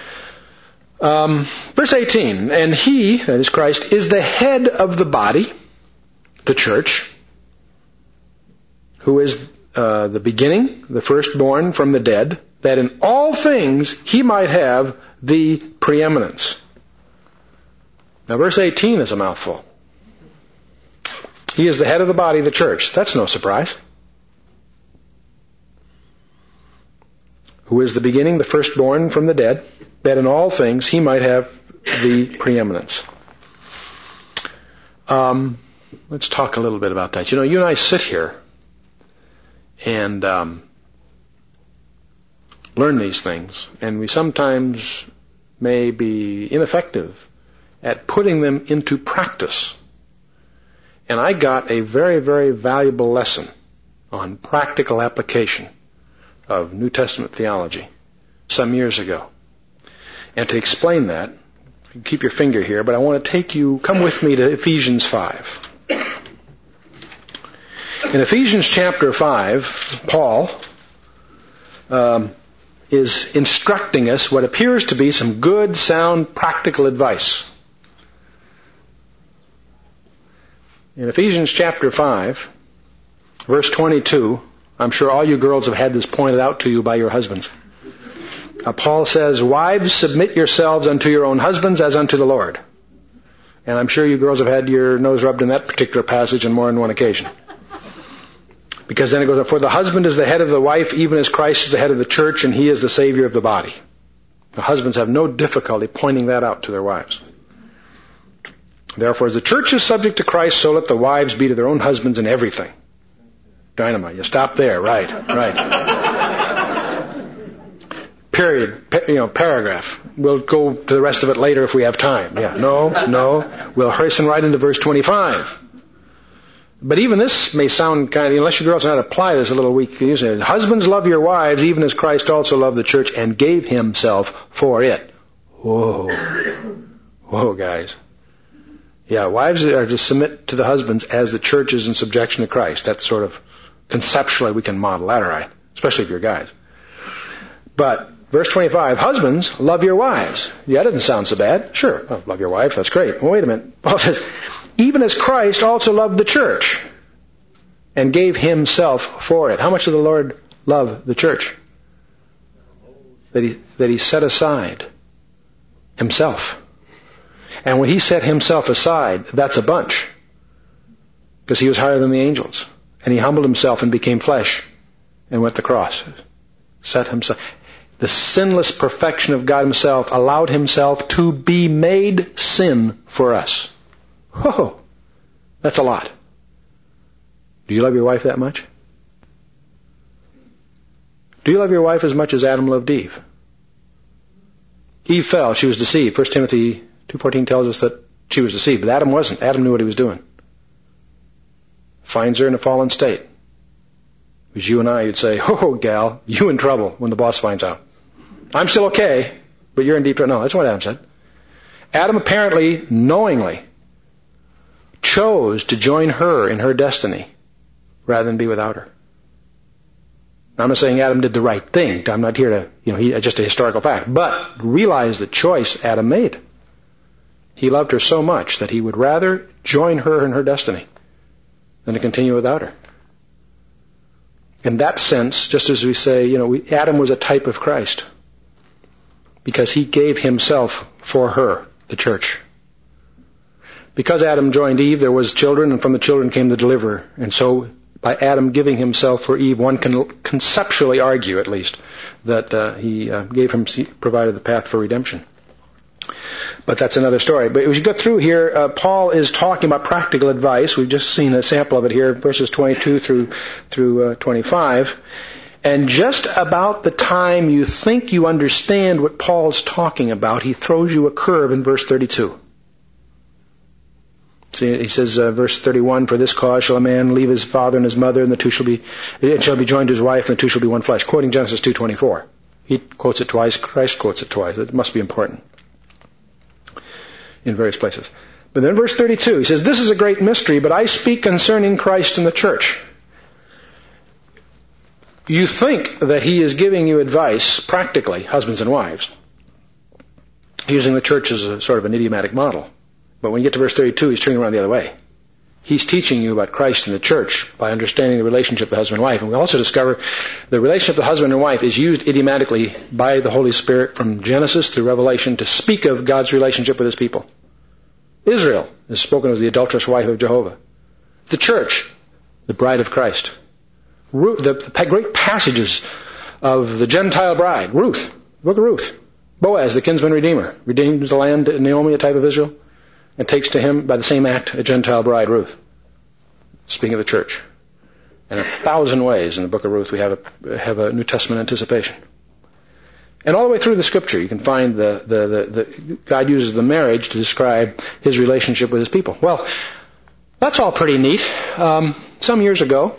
Verse 18. And he, that is Christ, is the head of the body, the church, who is the beginning, the firstborn from the dead, that in all things he might have the preeminence. Now, verse 18 is a mouthful. He is the head of the body, the church. That's no surprise. Who is the beginning, the firstborn from the dead, that in all things he might have the preeminence. Let's talk a little bit about that. You and I sit here and learn these things, and we sometimes may be ineffective at putting them into practice. And I got a very, very valuable lesson on practical application of New Testament theology some years ago. And to explain that, keep your finger here, but I want to come with me to Ephesians 5. In Ephesians chapter 5, Paul is instructing us what appears to be some good, sound, practical advice. In Ephesians chapter 5, verse 22, I'm sure all you girls have had this pointed out to you by your husbands. Paul says, "Wives, submit yourselves unto your own husbands as unto the Lord." And I'm sure you girls have had your nose rubbed in that particular passage on more than one occasion. Because then it goes, "For the husband is the head of the wife, even as Christ is the head of the church, and he is the Savior of the body." The husbands have no difficulty pointing that out to their wives. "Therefore, as the church is subject to Christ, so let the wives be to their own husbands in everything." Dynamite. You stop there. Right. Period. Paragraph. We'll go to the rest of it later if we have time. Yeah. No. We'll hasten right into verse 25. But even this may sound kind of, unless you girls know how to apply this, a little weak. "Husbands, love your wives, even as Christ also loved the church and gave himself for it." Whoa, guys. Yeah, wives are to submit to the husbands as the church is in subjection to Christ. That's sort of conceptually we can model that, all right? Especially if you're guys. But verse 25, "Husbands, love your wives." Yeah, that doesn't sound so bad. Sure, love your wife, that's great. Well, wait a minute. Paul says, "Even as Christ also loved the church and gave himself for it." How much did the Lord love the church? That he set aside himself. And when he set himself aside, that's a bunch. Because he was higher than the angels. And he humbled himself and became flesh and went to the cross. Set himself. The sinless perfection of God himself allowed himself to be made sin for us. Whoa, that's a lot. Do you love your wife that much? Do you love your wife as much as Adam loved Eve? Eve fell. She was deceived. 1 Timothy 2:14 tells us that she was deceived, but Adam wasn't. Adam knew what he was doing. Finds her in a fallen state. It was you and I, you'd say, "Oh, gal, you in trouble when the boss finds out. I'm still okay, but you're in deep trouble." No, that's what Adam said. Adam apparently, knowingly, chose to join her in her destiny rather than be without her. Now, I'm not saying Adam did the right thing. I'm not here to, just a historical fact. But realize the choice Adam made. He loved her so much that he would rather join her in her destiny than to continue without her. In that sense, just as we say, Adam was a type of Christ because he gave himself for her, the church. Because Adam joined Eve, there was children, and from the children came the deliverer. And so, by Adam giving himself for Eve, one can conceptually argue, at least, that he provided the path for redemption. But that's another story. But as you go through here, Paul is talking about practical advice. We've just seen a sample of it here, verses 22 through 25. And just about the time you think you understand what Paul's talking about, he throws you a curve in verse 32. See, he says, verse 31, "For this cause shall a man leave his father and his mother, and it shall be joined to his wife, and the two shall be one flesh." Quoting Genesis 2:24. He quotes it twice. Christ quotes it twice. It must be important in various places. But then verse 32, he says, "This is a great mystery, but I speak concerning Christ and the church." You think that he is giving you advice, practically, husbands and wives, using the church as a sort of an idiomatic model. But when you get to verse 32, he's turning around the other way. He's teaching you about Christ and the church by understanding the relationship of husband and wife. And we also discover the relationship of husband and wife is used idiomatically by the Holy Spirit from Genesis through Revelation to speak of God's relationship with his people. Israel is spoken as the adulterous wife of Jehovah. The church, the bride of Christ. The great passages of the Gentile bride, Ruth, the book of Ruth. Boaz, the kinsman redeemer, redeems the land, Naomi, a type of Israel, and takes to him by the same act a Gentile bride, Ruth. Speaking of the church. And 1,000 ways in the book of Ruth we have a New Testament anticipation. And all the way through the Scripture, you can find the God uses the marriage to describe His relationship with His people. Well, that's all pretty neat. Some years ago,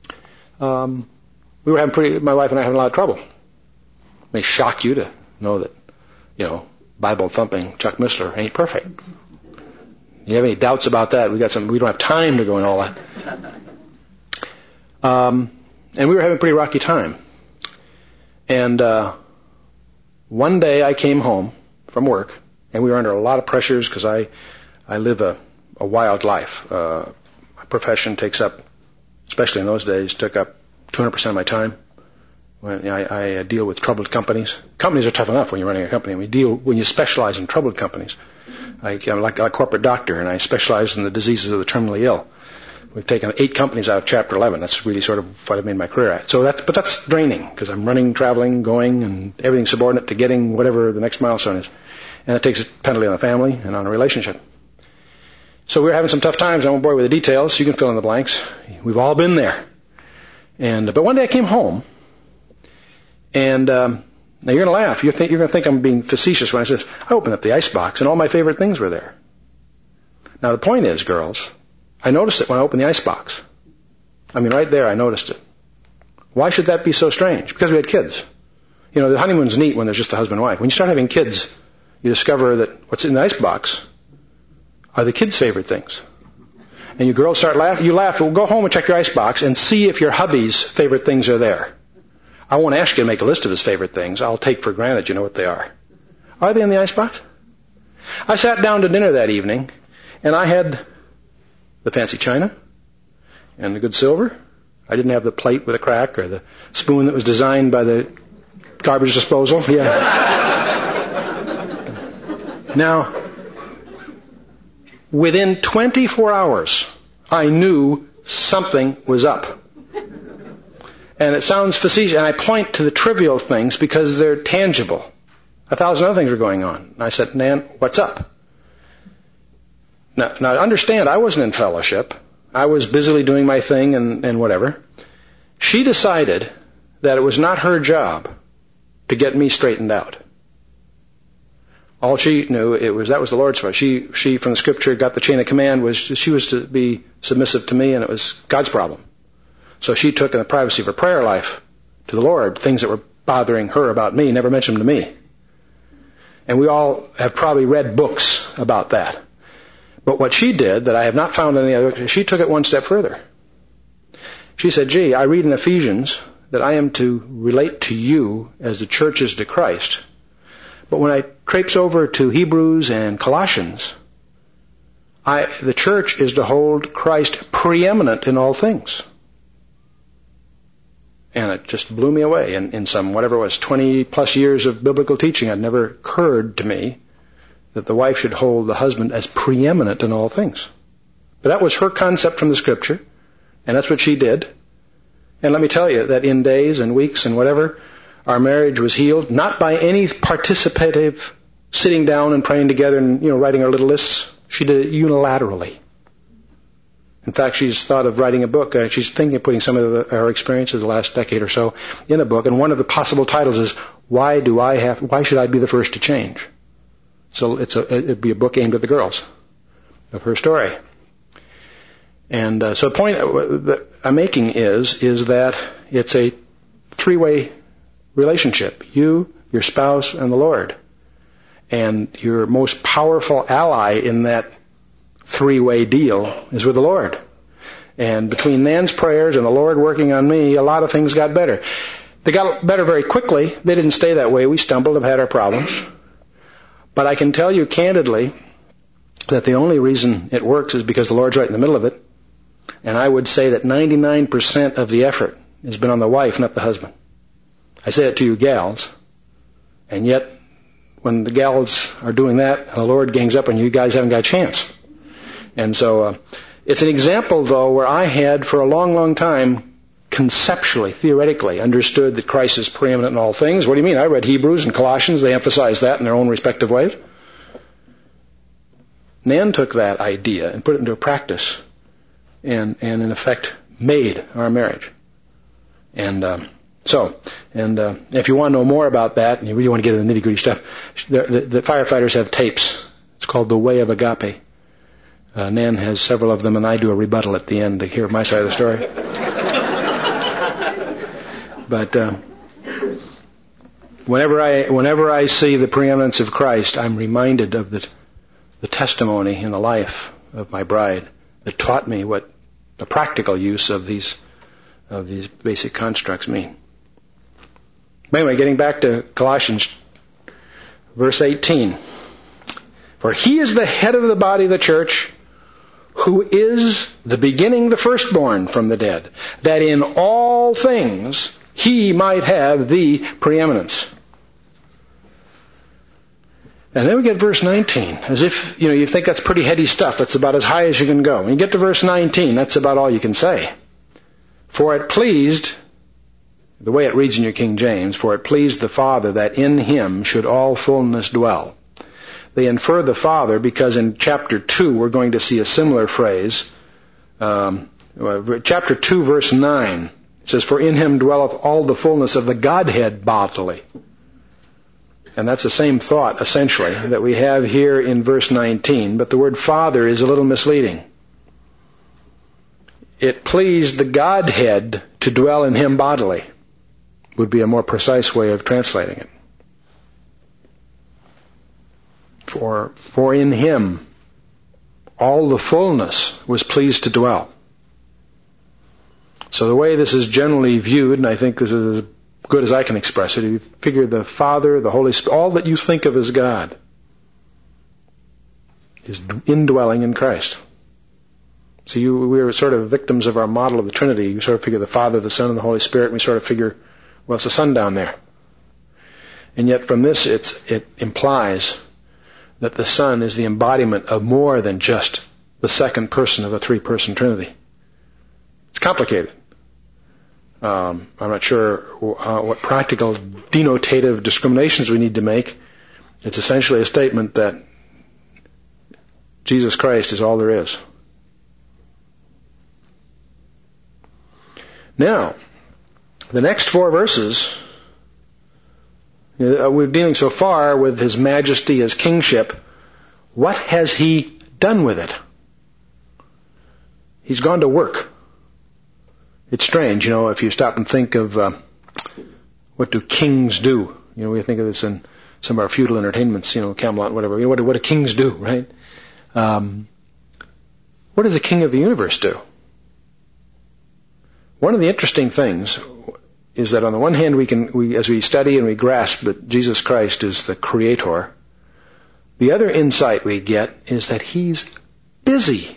we were my wife and I having a lot of trouble. It may shock you to know that, Bible thumping Chuck Missler ain't perfect. You have any doubts about that? We don't have time to go into all that. And we were having a pretty rocky time. And one day I came home from work, and we were under a lot of pressures because I live a wild life. My profession takes up, especially in those days, took up 200% of my time. I deal with troubled companies. Companies are tough enough when you're running a company. When you specialize in troubled companies. I'm like a corporate doctor, and I specialize in the diseases of the terminally ill. We've taken 8 companies out of Chapter 11. That's really sort of what I've made my career at. But that's draining, because I'm running, traveling, going, and everything subordinate to getting whatever the next milestone is. And it takes a penalty on the family and on a relationship. So we were having some tough times. I won't bore you with the details. You can fill in the blanks. We've all been there. But one day I came home, and now you're going to laugh. You're going to think I'm being facetious when I say this. I opened up the icebox, and all my favorite things were there. Now the point is, girls, I noticed it when I opened the icebox. Right there, I noticed it. Why should that be so strange? Because we had kids. The honeymoon's neat when there's just a husband and wife. When you start having kids, you discover that what's in the icebox are the kids' favorite things. And you girls start laughing. You laugh. Well, go home and check your icebox and see if your hubby's favorite things are there. I won't ask you to make a list of his favorite things. I'll take for granted you know what they are. Are they in the icebox? I sat down to dinner that evening, and I had the fancy china and the good silver. I didn't have the plate with a crack or the spoon that was designed by the garbage disposal. Yeah. Now, within 24 hours, I knew something was up. And it sounds facetious, and I point to the trivial things because they're tangible. 1,000 other things were going on. And I said, Nan, what's up? Now understand, I wasn't in fellowship. I was busily doing my thing and whatever. She decided that it was not her job to get me straightened out. All she knew, that was the Lord's fault. She from the Scripture got the chain of command, was she was to be submissive to me, and it was God's problem. So she took in the privacy of her prayer life to the Lord things that were bothering her about me, never mentioned them to me. And we all have probably read books about that. But what she did, that I have not found in any other, she took it one step further. She said, gee, I read in Ephesians that I am to relate to you as the church is to Christ. But when I traipse over to Hebrews and Colossians, the church is to hold Christ preeminent in all things. And it just blew me away. In some, 20 plus years of biblical teaching, it never occurred to me that the wife should hold the husband as preeminent in all things. But that was her concept from the Scripture, and that's what she did. And let me tell you that in days and weeks and whatever, our marriage was healed, not by any participative sitting down and praying together and, writing our little lists. She did it unilaterally. In fact, she's thought of writing a book. She's thinking of putting some of her experiences the last decade or so in a book. And one of the possible titles is, Why should I be the first to change? So it'd be a book aimed at the girls of her story. And so the point that I'm making is that it's a 3-way relationship. You, your spouse, and the Lord. And your most powerful ally in that 3-way deal is with the Lord. And between Nan's prayers and the Lord working on me, a lot of things got better. They got better very quickly. They didn't stay that way. We stumbled, have had our problems. But I can tell you candidly that the only reason it works is because the Lord's right in the middle of it. And I would say that 99% of the effort has been on the wife, not the husband. I say it to you gals. And yet, when the gals are doing that, and the Lord gangs up on you, you guys haven't got a chance. And so it's an example, though, where I had for a long, long time conceptually, theoretically, understood that Christ is preeminent in all things. What do you mean? I read Hebrews and Colossians. They emphasize that in their own respective ways. Nan took that idea and put it into practice and in effect, made our marriage. And So, and if you want to know more about that, and you really want to get into the nitty-gritty stuff, the firefighters have tapes. It's called The Way of Agape. Nan has several of them, and I do a rebuttal at the end to hear my side of the story. But whenever I see the preeminence of Christ, I'm reminded of the testimony in the life of my bride that taught me what the practical use of these basic constructs mean. Anyway, getting back to Colossians, verse 18. For he is the head of the body of the church, who is the beginning, the firstborn from the dead, that in all things he might have the preeminence. And then we get verse 19, as if, you think that's pretty heady stuff. That's about as high as you can go. When you get to verse 19, that's about all you can say. For it pleased, the way it reads in your King James, for it pleased the Father that in him should all fullness dwell. They infer the Father because in chapter 2 we're going to see a similar phrase. Chapter 2 verse 9, it says, for in him dwelleth all the fullness of the Godhead bodily. And that's the same thought, essentially, that we have here in verse 19, but the word Father is a little misleading. It pleased the Godhead to dwell in him bodily, would be a more precise way of translating it. For in him all the fullness was pleased to dwell. So the way this is generally viewed, and I think this is as good as I can express it, you figure the Father, the Holy Spirit, all that you think of as God is indwelling in Christ. So we're sort of victims of our model of the Trinity. You sort of figure the Father, the Son, and the Holy Spirit, and we sort of figure, well, it's the Son down there. And yet from this it implies that the Son is the embodiment of more than just the second person of a three-person Trinity. It's complicated. I'm not sure what practical denotative discriminations we need to make. It's essentially a statement that Jesus Christ is all there is. Now, the next 4 verses, we're dealing so far with his majesty, his kingship. What has he done with it? He's gone to work. It's strange, if you stop and think of what do kings do. We think of this in some of our feudal entertainments, Camelot, whatever. What do kings do, right? What does the king of the universe do? One of the interesting things is that on the one hand, as we study and we grasp that Jesus Christ is the creator, the other insight we get is that he's busy.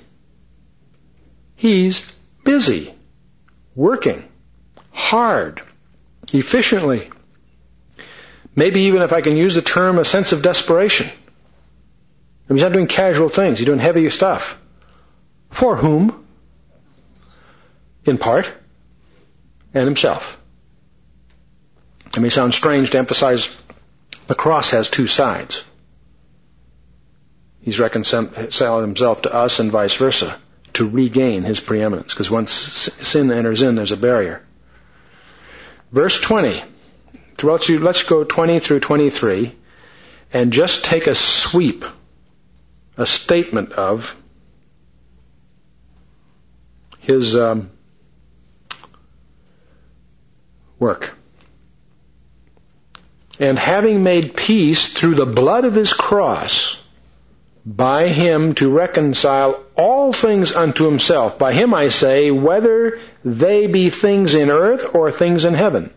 He's busy. Working hard, efficiently. Maybe even, if I can use the term, a sense of desperation. He's not doing casual things. He's doing heavy stuff. For whom? In part. And himself. It may sound strange to emphasize the cross has 2 sides. He's reconciled himself to us and vice versa to regain his preeminence, because once sin enters in, there's a barrier. Verse 20. Let's go 20 through 23 and just take a sweep, a statement of his work. And having made peace through the blood of his cross, by him to reconcile all things unto himself. By him I say, whether they be things in earth or things in heaven.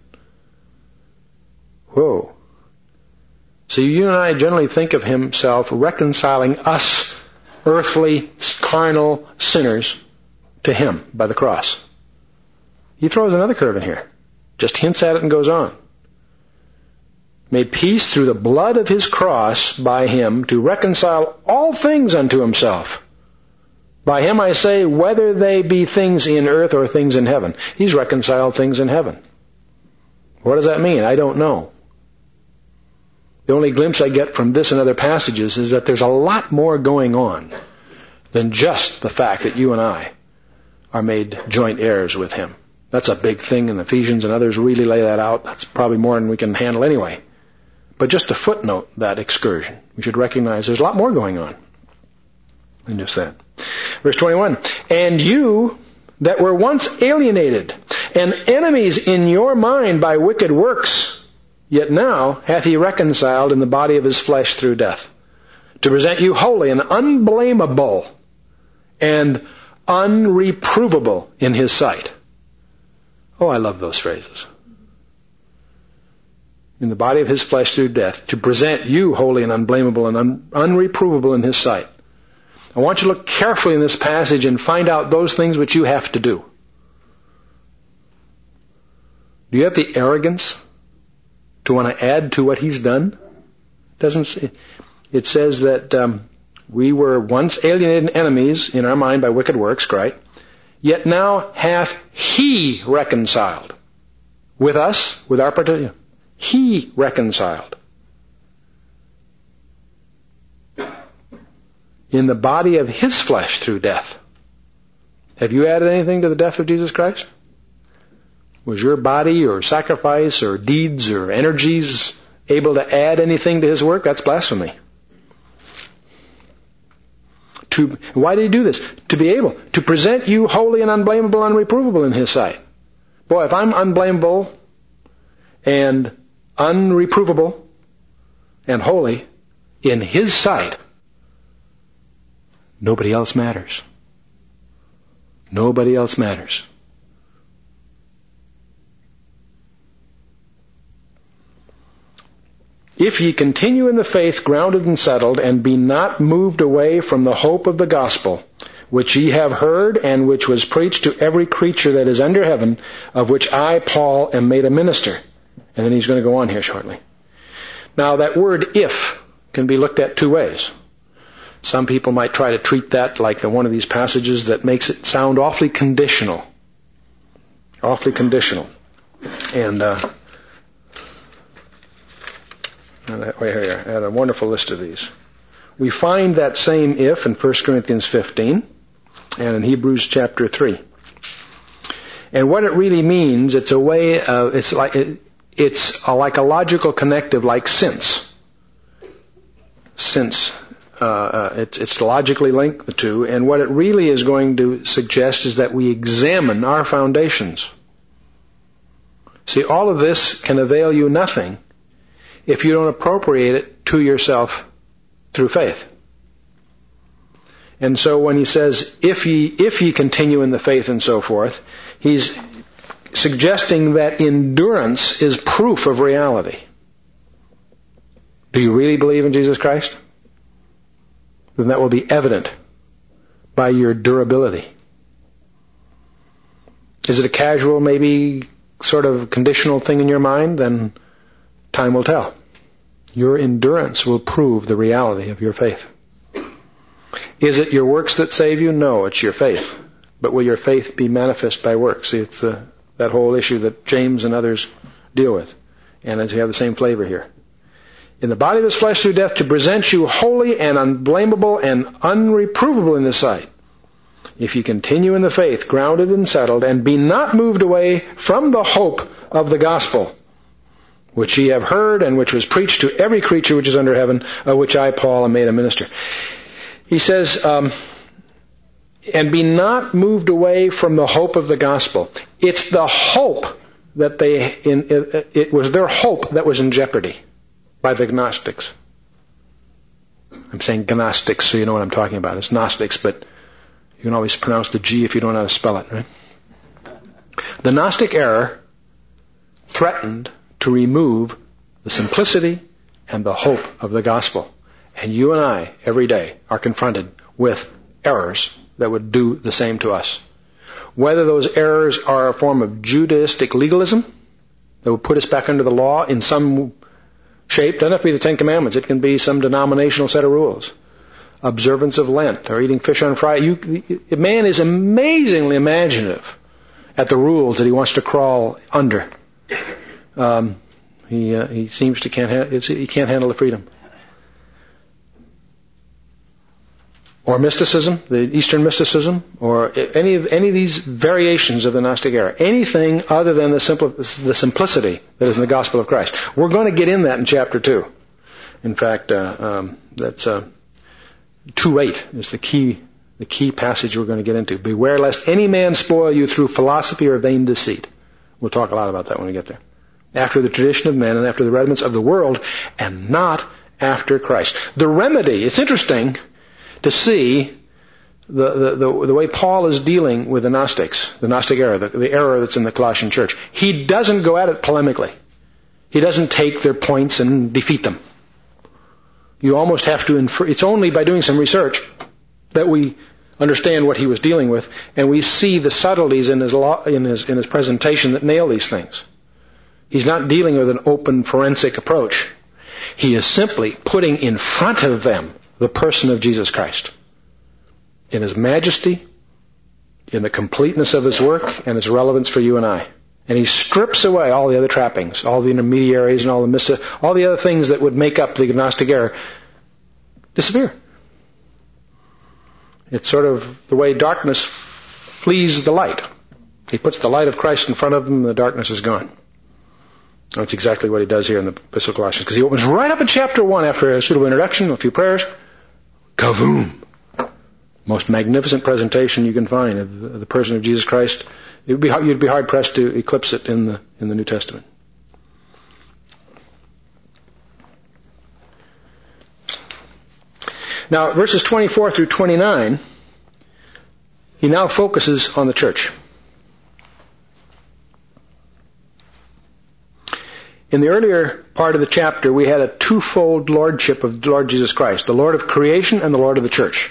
Whoa. So you and I generally think of himself reconciling us, earthly, carnal sinners, to him by the cross. He throws another curve in here. Just hints at it and goes on. Made peace through the blood of his cross by him to reconcile all things unto himself. By him I say, whether they be things in earth or things in heaven. He's reconciled things in heaven. What does that mean? I don't know. The only glimpse I get from this and other passages is that there's a lot more going on than just the fact that you and I are made joint heirs with him. That's a big thing, and Ephesians and others really lay that out. That's probably more than we can handle anyway. But just to footnote that excursion, we should recognize there's a lot more going on than just that. Verse 21, and you that were once alienated and enemies in your mind by wicked works, yet now hath he reconciled in the body of his flesh through death, to present you holy and unblameable and unreprovable in his sight. Oh, I love those phrases. In the body of his flesh through death, to present you holy and unblameable and unreprovable in his sight. I want you to look carefully in this passage and find out those things which you have to do. Do you have the arrogance to want to add to what he's done? It says that we were once alienated enemies in our mind by wicked works, right? Yet now hath he reconciled with us, with our participation. He reconciled in the body of his flesh through death. Have you added anything to the death of Jesus Christ? Was your body or sacrifice or deeds or energies able to add anything to his work? That's blasphemy. Why did he do this? To be able to present you holy and unblameable, unreprovable in his sight. Boy, if I'm unblameable and unreprovable and holy in his sight, nobody else matters. Nobody else matters. If ye continue in the faith, grounded and settled, and be not moved away from the hope of the gospel, which ye have heard, and which was preached to every creature that is under heaven, of which I, Paul, am made a minister. And then he's going to go on here shortly. Now, that word if can be looked at two ways. Some people might try to treat that like one of these passages that makes it sound awfully conditional. Awfully conditional. And here, I had a wonderful list of these. We find that same if in 1 Corinthians 15 and in Hebrews chapter 3. And what it really means, it's a way of, it's like a logical connective like since. Since. It's logically linked, the two. And what it really is going to suggest is that we examine our foundations. See, all of this can avail you nothing if you don't appropriate it to yourself through faith. And so when he says, if ye continue in the faith and so forth, he's suggesting that endurance is proof of reality. Do you really believe in Jesus Christ? Then that will be evident by your durability. Is it a casual, maybe sort of conditional thing in your mind? Then time will tell. Your endurance will prove the reality of your faith. Is it your works that save you? No, it's your faith. But will your faith be manifest by works? See, it's that whole issue that James and others deal with. And as you have the same flavor here. In the body of his flesh through death, to present you holy and unblameable and unreprovable in his sight. If you continue in the faith, grounded and settled, and be not moved away from the hope of the gospel, which ye have heard, and which was preached to every creature which is under heaven, of which I, Paul, am made a minister. He says, and be not moved away from the hope of the gospel. It's the hope that it was their hope that was in jeopardy by the Gnostics. I'm saying Gnostics, so you know what I'm talking about. It's Gnostics, but you can always pronounce the G if you don't know how to spell it, right? The Gnostic error threatened to remove the simplicity and the hope of the gospel. And you and I, every day, are confronted with errors that would do the same to us. Whether those errors are a form of Judaistic legalism that would put us back under the law in some shape, doesn't have to be the Ten Commandments. It can be some denominational set of rules. Observance of Lent or eating fish on Friday. Man is amazingly imaginative at the rules that he wants to crawl under. He seems to he can't handle the freedom. or mysticism, the Eastern mysticism, or any of these variations of the Gnostic era, anything other than the simplicity that is in the gospel of Christ. We're going to get in that in chapter 2. In fact, that's 2:8 is the key passage we're going to get into. Beware lest any man spoil you through philosophy or vain deceit. We'll talk a lot about that when we get there. After the tradition of men and after the rudiments of the world, and not after Christ. The remedy, it's interesting to see the way Paul is dealing with the Gnostics, the Gnostic era, the error that's in the Colossian church. He doesn't go at it polemically. He doesn't take their points and defeat them. You almost have to infer. It's only by doing some research that we understand what he was dealing with, and we see the subtleties in his presentation that nail these things. He's not dealing with an open forensic approach. He is simply putting in front of them the person of Jesus Christ in His majesty, in the completeness of His work, and His relevance for you and I. And He strips away all the other trappings, all the intermediaries and all the other things that would make up the Gnostic error disappear. It's sort of the way darkness flees the light. He puts the light of Christ in front of them and the darkness is gone. That's exactly what he does here in the Epistle of Colossians, because he opens right up in chapter 1 after a suitable introduction, a few prayers. Kavoom! Most magnificent presentation you can find of the person of Jesus Christ. You'd be hard pressed to eclipse it in the New Testament. Now, verses 24 through 29, he now focuses on the church. In the earlier part of the chapter, we had a twofold lordship of the Lord Jesus Christ, the Lord of creation and the Lord of the church.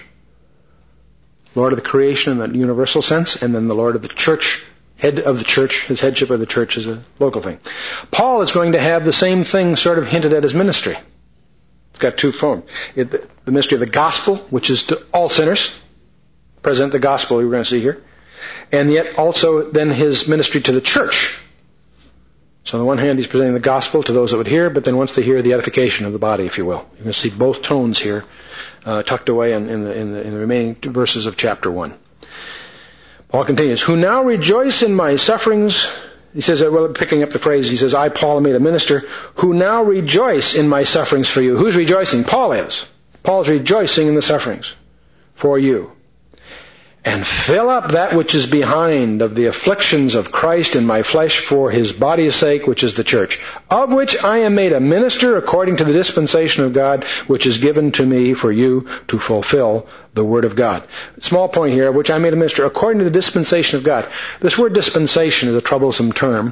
Lord of the creation in the universal sense, and then the Lord of the church, head of the church. His headship of the church is a local thing. Paul is going to have the same thing sort of hinted at his ministry. It's got two forms. The ministry of the gospel, which is to all sinners, present the gospel we're going to see here, and yet also then his ministry to the church. So on the one hand, he's presenting the gospel to those that would hear, but then wants to hear the edification of the body, if you will. You're going to see both tones here tucked away in the remaining verses of chapter 1. Paul continues, who now rejoice in my sufferings. He says, picking up the phrase, he says, I, Paul, am made a minister, who now rejoice in my sufferings for you. Who's rejoicing? Paul is. Paul's rejoicing in the sufferings for you. And fill up that which is behind of the afflictions of Christ in my flesh for His body's sake, which is the church, of which I am made a minister according to the dispensation of God, which is given to me for you to fulfill the word of God. Small point here, of which I made a minister according to the dispensation of God. This word dispensation is a troublesome term.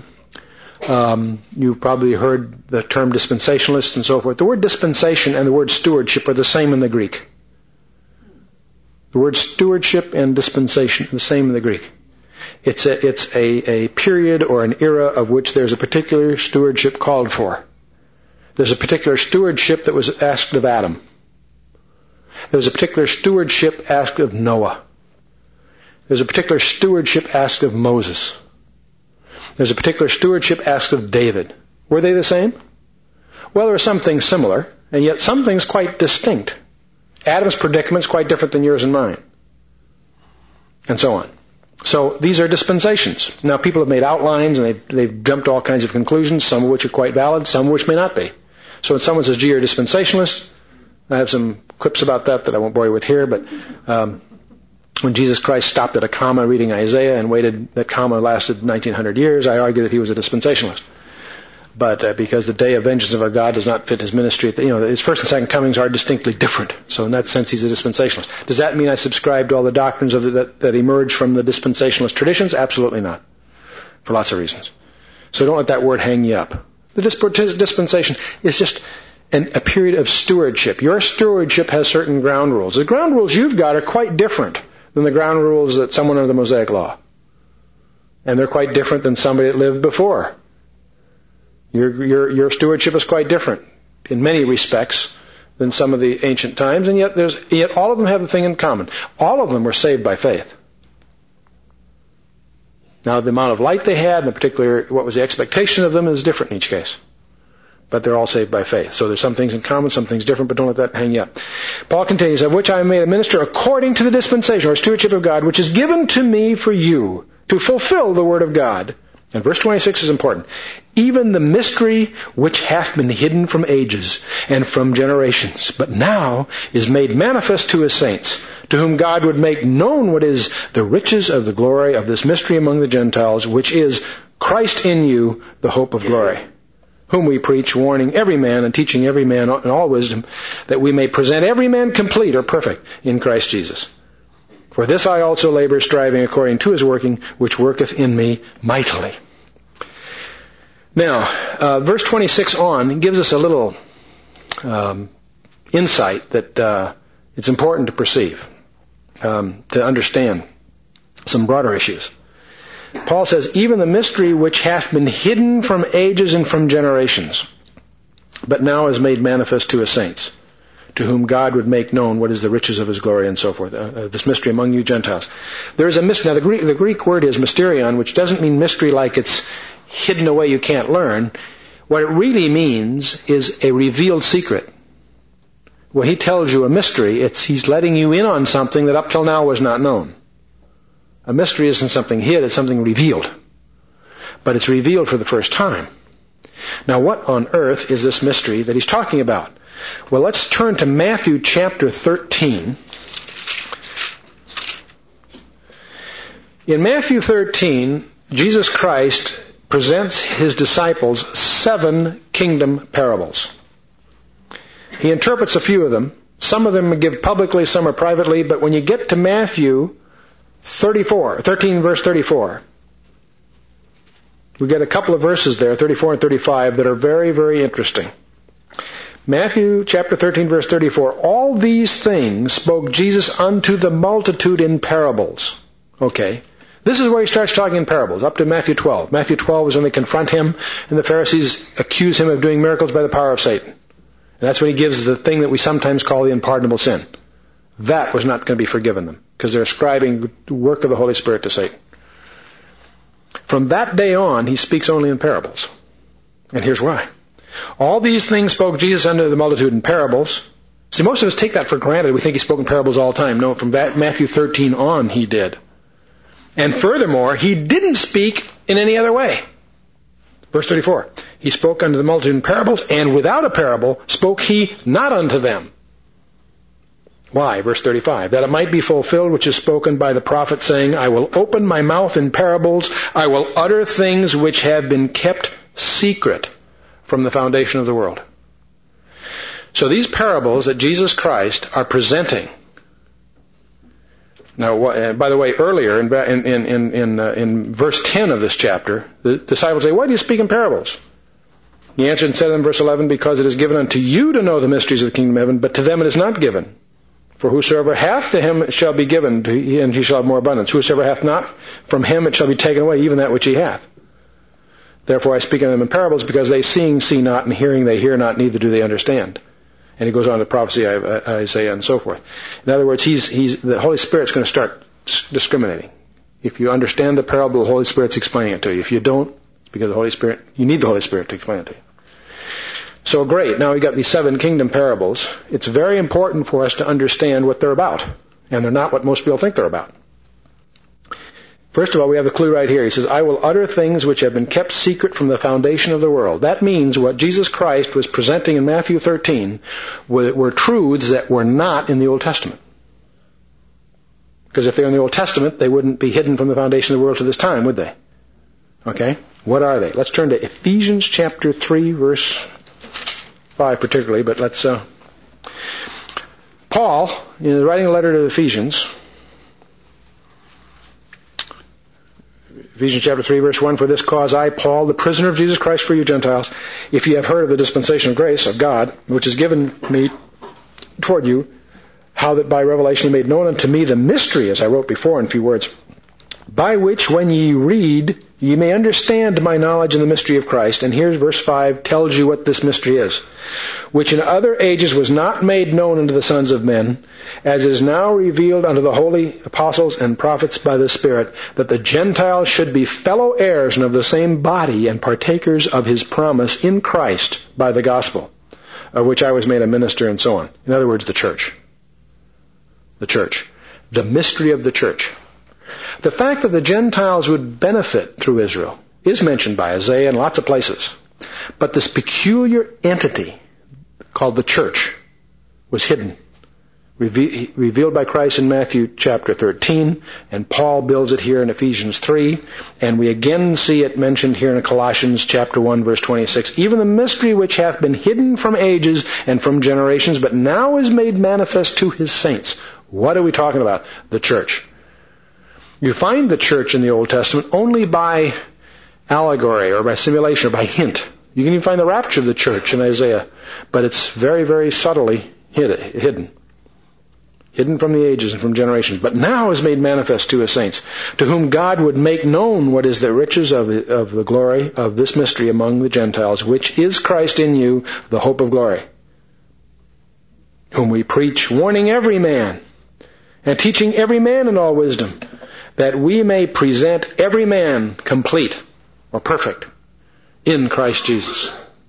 You've probably heard the term dispensationalists and so forth. The word dispensation and the word stewardship are the same in the Greek. The word stewardship and dispensation are the same in the Greek. It's a period or an era of which there's a particular stewardship called for. There's a particular stewardship that was asked of Adam. There's a particular stewardship asked of Noah. There's a particular stewardship asked of Moses. There's a particular stewardship asked of David. Were they the same? Well, there were some things similar, and yet some things quite distinct. Adam's predicament is quite different than yours and mine. And so on. So these are dispensations. Now people have made outlines and they've jumped to all kinds of conclusions, some of which are quite valid, some of which may not be. So when someone says, gee, you're a dispensationalist, I have some clips about that I won't bore you with here, but when Jesus Christ stopped at a comma reading Isaiah and waited, that comma lasted 1900 years, I argue that he was a dispensationalist. But because the day of vengeance of our God does not fit his ministry, his first and second comings are distinctly different. So in that sense, he's a dispensationalist. Does that mean I subscribe to all the doctrines that emerge from the dispensationalist traditions? Absolutely not. For lots of reasons. So don't let that word hang you up. The dispensation is just a period of stewardship. Your stewardship has certain ground rules. The ground rules you've got are quite different than the ground rules that someone under the Mosaic Law. And they're quite different than somebody that lived before. Your stewardship is quite different in many respects than some of the ancient times, and yet all of them have the thing in common. All of them were saved by faith. Now, the amount of light they had, and in particular what was the expectation of them, is different in each case. but they're all saved by faith. So there's some things in common, some things different, but don't let that hang you up. Paul continues, of which I am made a minister according to the dispensation or stewardship of God, which is given to me for you to fulfill the word of God. And verse 26 is important. Even the mystery which hath been hidden from ages and from generations, but now is made manifest to his saints, to whom God would make known what is the riches of the glory of this mystery among the Gentiles, which is Christ in you, the hope of glory, whom we preach, warning every man and teaching every man in all wisdom, that we may present every man complete or perfect in Christ Jesus. For this I also labor, striving according to his working, which worketh in me mightily. Now, verse 26 on gives us a little insight that it's important to perceive, to understand some broader issues. Paul says, even the mystery which hath been hidden from ages and from generations, but now is made manifest to his saints, to whom God would make known what is the riches of his glory and so forth. This mystery among you Gentiles. There is a mystery. Now the Greek word is mysterion, which doesn't mean mystery like it's hidden away you can't learn. What it really means is a revealed secret. When he tells you a mystery, he's letting you in on something that up till now was not known. A mystery isn't something hid, it's something revealed. But it's revealed for the first time. Now what on earth is this mystery that he's talking about? Well, let's turn to Matthew chapter 13. In Matthew 13, Jesus Christ presents his disciples 7 kingdom parables. He interprets a few of them. Some of them are given publicly, some are privately, but when you get to Matthew 13 verse 34, we get a couple of verses there, 34 and 35, that are very, very interesting. Matthew chapter 13 verse 34, all these things spoke Jesus unto the multitude in parables. Okay. This is where he starts talking in parables, up to Matthew 12. Matthew 12 is when they confront him, and the Pharisees accuse him of doing miracles by the power of Satan. And that's when he gives the thing that we sometimes call the unpardonable sin. That was not going to be forgiven them, because they're ascribing the work of the Holy Spirit to Satan. From that day on, he speaks only in parables. And here's why. All these things spoke Jesus unto the multitude in parables. See, most of us take that for granted. We think he spoke in parables all the time. No, from Matthew 13 on, he did. And furthermore, he didn't speak in any other way. Verse 34, he spoke unto the multitude in parables, and without a parable spoke he not unto them. Why? Verse 35, that it might be fulfilled which is spoken by the prophet, saying, I will open my mouth in parables, I will utter things which have been kept secret from the foundation of the world. So these parables that Jesus Christ are presenting. Now, by the way, earlier in verse 10 of this chapter, the disciples say, why do you speak in parables? He answered and said in verse 11, because it is given unto you to know the mysteries of the kingdom of heaven, but to them it is not given. For whosoever hath, to him it shall be given, and he shall have more abundance. Whosoever hath not, from him it shall be taken away, even that which he hath. Therefore I speak unto them in parables, because they seeing see not, and hearing they hear not, neither do they understand. And he goes on to prophecy of Isaiah and so forth. In other words, the Holy Spirit's going to start discriminating. If you understand the parable, the Holy Spirit's explaining it to you. If you don't, because the Holy Spirit, you need the Holy Spirit to explain it to you. So great, now we've got these 7 kingdom parables. It's very important for us to understand what they're about. And they're not what most people think they're about. First of all, we have the clue right here. He says, I will utter things which have been kept secret from the foundation of the world. That means what Jesus Christ was presenting in Matthew 13 were truths that were not in the Old Testament. Because if they're in the Old Testament, they wouldn't be hidden from the foundation of the world to this time, would they? Okay? What are they? Let's turn to Ephesians chapter 3, verse 5 particularly, but let's... Paul, in writing a letter to the Ephesians, Ephesians chapter 3, verse 1, for this cause I, Paul, the prisoner of Jesus Christ for you Gentiles, if you have heard of the dispensation of grace of God, which is given me toward you, how that by revelation he made known unto me the mystery, as I wrote before in few words, by which when ye read, ye may understand my knowledge in the mystery of Christ. And here's verse 5 tells you what this mystery is. Which in other ages was not made known unto the sons of men, as is now revealed unto the holy apostles and prophets by the Spirit, that the Gentiles should be fellow heirs and of the same body and partakers of his promise in Christ by the gospel, of which I was made a minister, and so on. In other words, the church. The church. The mystery of the church. The fact that the Gentiles would benefit through Israel is mentioned by Isaiah in lots of places. But this peculiar entity called the church was hidden, revealed by Christ in Matthew chapter 13, and Paul builds it here in Ephesians 3, and we again see it mentioned here in Colossians chapter 1 verse 26. Even the mystery which hath been hidden from ages and from generations, but now is made manifest to his saints. What are we talking about? The church. You find the church in the Old Testament only by allegory or by simulation or by hint. You can even find the rapture of the church in Isaiah, but it's very, very subtly hidden. Hidden from the ages and from generations, but now is made manifest to his saints, to whom God would make known what is the riches of the glory of this mystery among the Gentiles, which is Christ in you, the hope of glory, whom we preach, warning every man, and teaching every man in all wisdom, that we may present every man complete or perfect in Christ Jesus.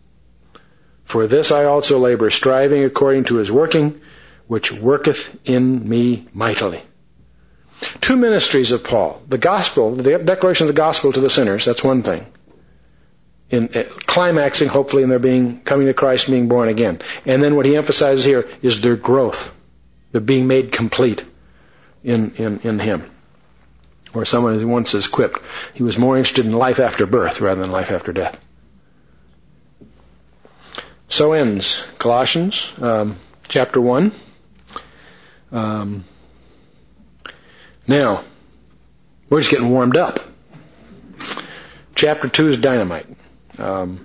For this I also labor, striving according to his working, which worketh in me mightily. Two ministries of Paul. The gospel, the declaration of the gospel to the sinners, that's one thing. In climaxing, hopefully, in their coming to Christ and being born again. And then what he emphasizes here is their growth. They're being made complete in him. Or someone who once has quipped, he was more interested in life after birth rather than life after death. So ends Colossians chapter 1. Now, we're just getting warmed up. Chapter 2 is dynamite. As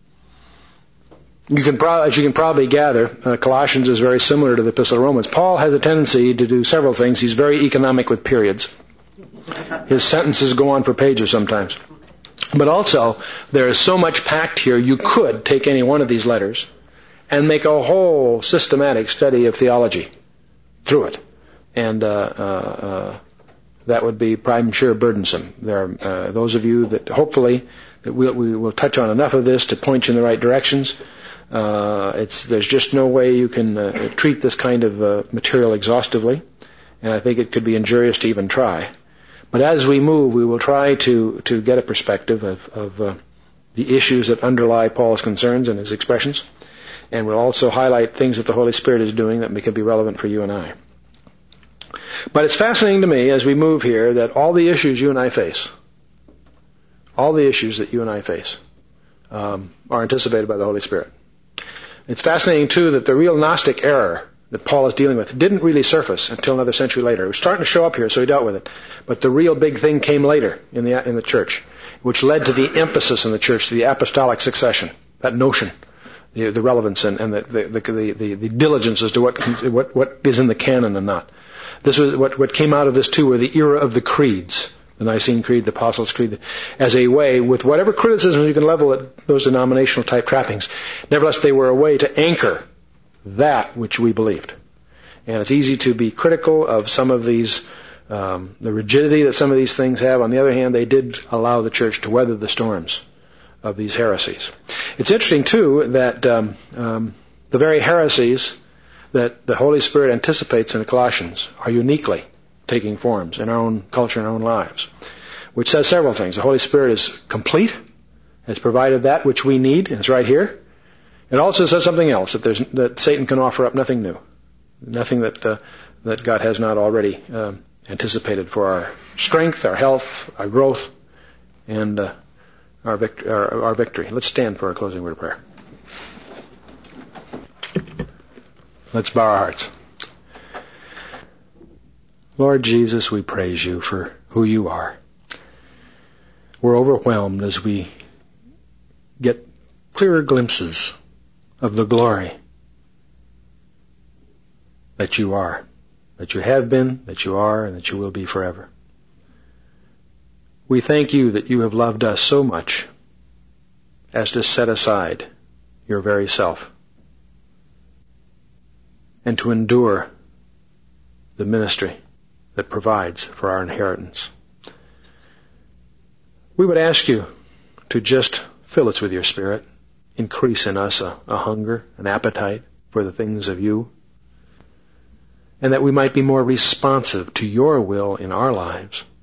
you can probably gather, Colossians is very similar to the Epistle of Romans. Paul has a tendency to do several things. He's very economic with periods. His sentences go on for pages sometimes. But also, there is so much packed here, you could take any one of these letters and make a whole systematic study of theology through it. And that would be, I'm sure, burdensome. There are those of you that hopefully that we will touch on enough of this to point you in the right directions. There's just no way you can treat this kind of material exhaustively, and I think it could be injurious to even try. But as we move, we will try to get a perspective of the issues that underlie Paul's concerns and his expressions, and we'll also highlight things that the Holy Spirit is doing that could be relevant for you and I. But it's fascinating to me as we move here that all the issues you and I face, are anticipated by the Holy Spirit. It's fascinating, too, that the real Gnostic error that Paul is dealing with didn't really surface until another century later. It was starting to show up here, so he dealt with it. But the real big thing came later in the church, which led to the emphasis in the church, to the apostolic succession, that notion, the relevance and the diligence as to what is in the canon and not. This was what came out of this too, were the era of the creeds, the Nicene Creed, the Apostles' Creed, as a way, with whatever criticism you can level at those denominational type trappings, nevertheless they were a way to anchor that which we believed. And it's easy to be critical of some of these, the rigidity that some of these things have. On the other hand, they did allow the church to weather the storms of these heresies. It's interesting, too, that the very heresies that the Holy Spirit anticipates in Colossians are uniquely taking forms in our own culture and our own lives, which says several things. The Holy Spirit is complete, has provided that which we need, and it's right here. It also says something else, that Satan can offer up nothing new, nothing that God has not already anticipated for our strength, our health, our growth, and our victory. Let's stand for our closing word of prayer. Let's bow our hearts. Lord Jesus, we praise you for who you are. We're overwhelmed as we get clearer glimpses of the glory that you are, that you have been, that you are, and that you will be forever. We thank you that you have loved us so much as to set aside your very self and to endure the ministry that provides for our inheritance. We would ask you to just fill us with your Spirit, increase in us a hunger, an appetite for the things of you, and that we might be more responsive to your will in our lives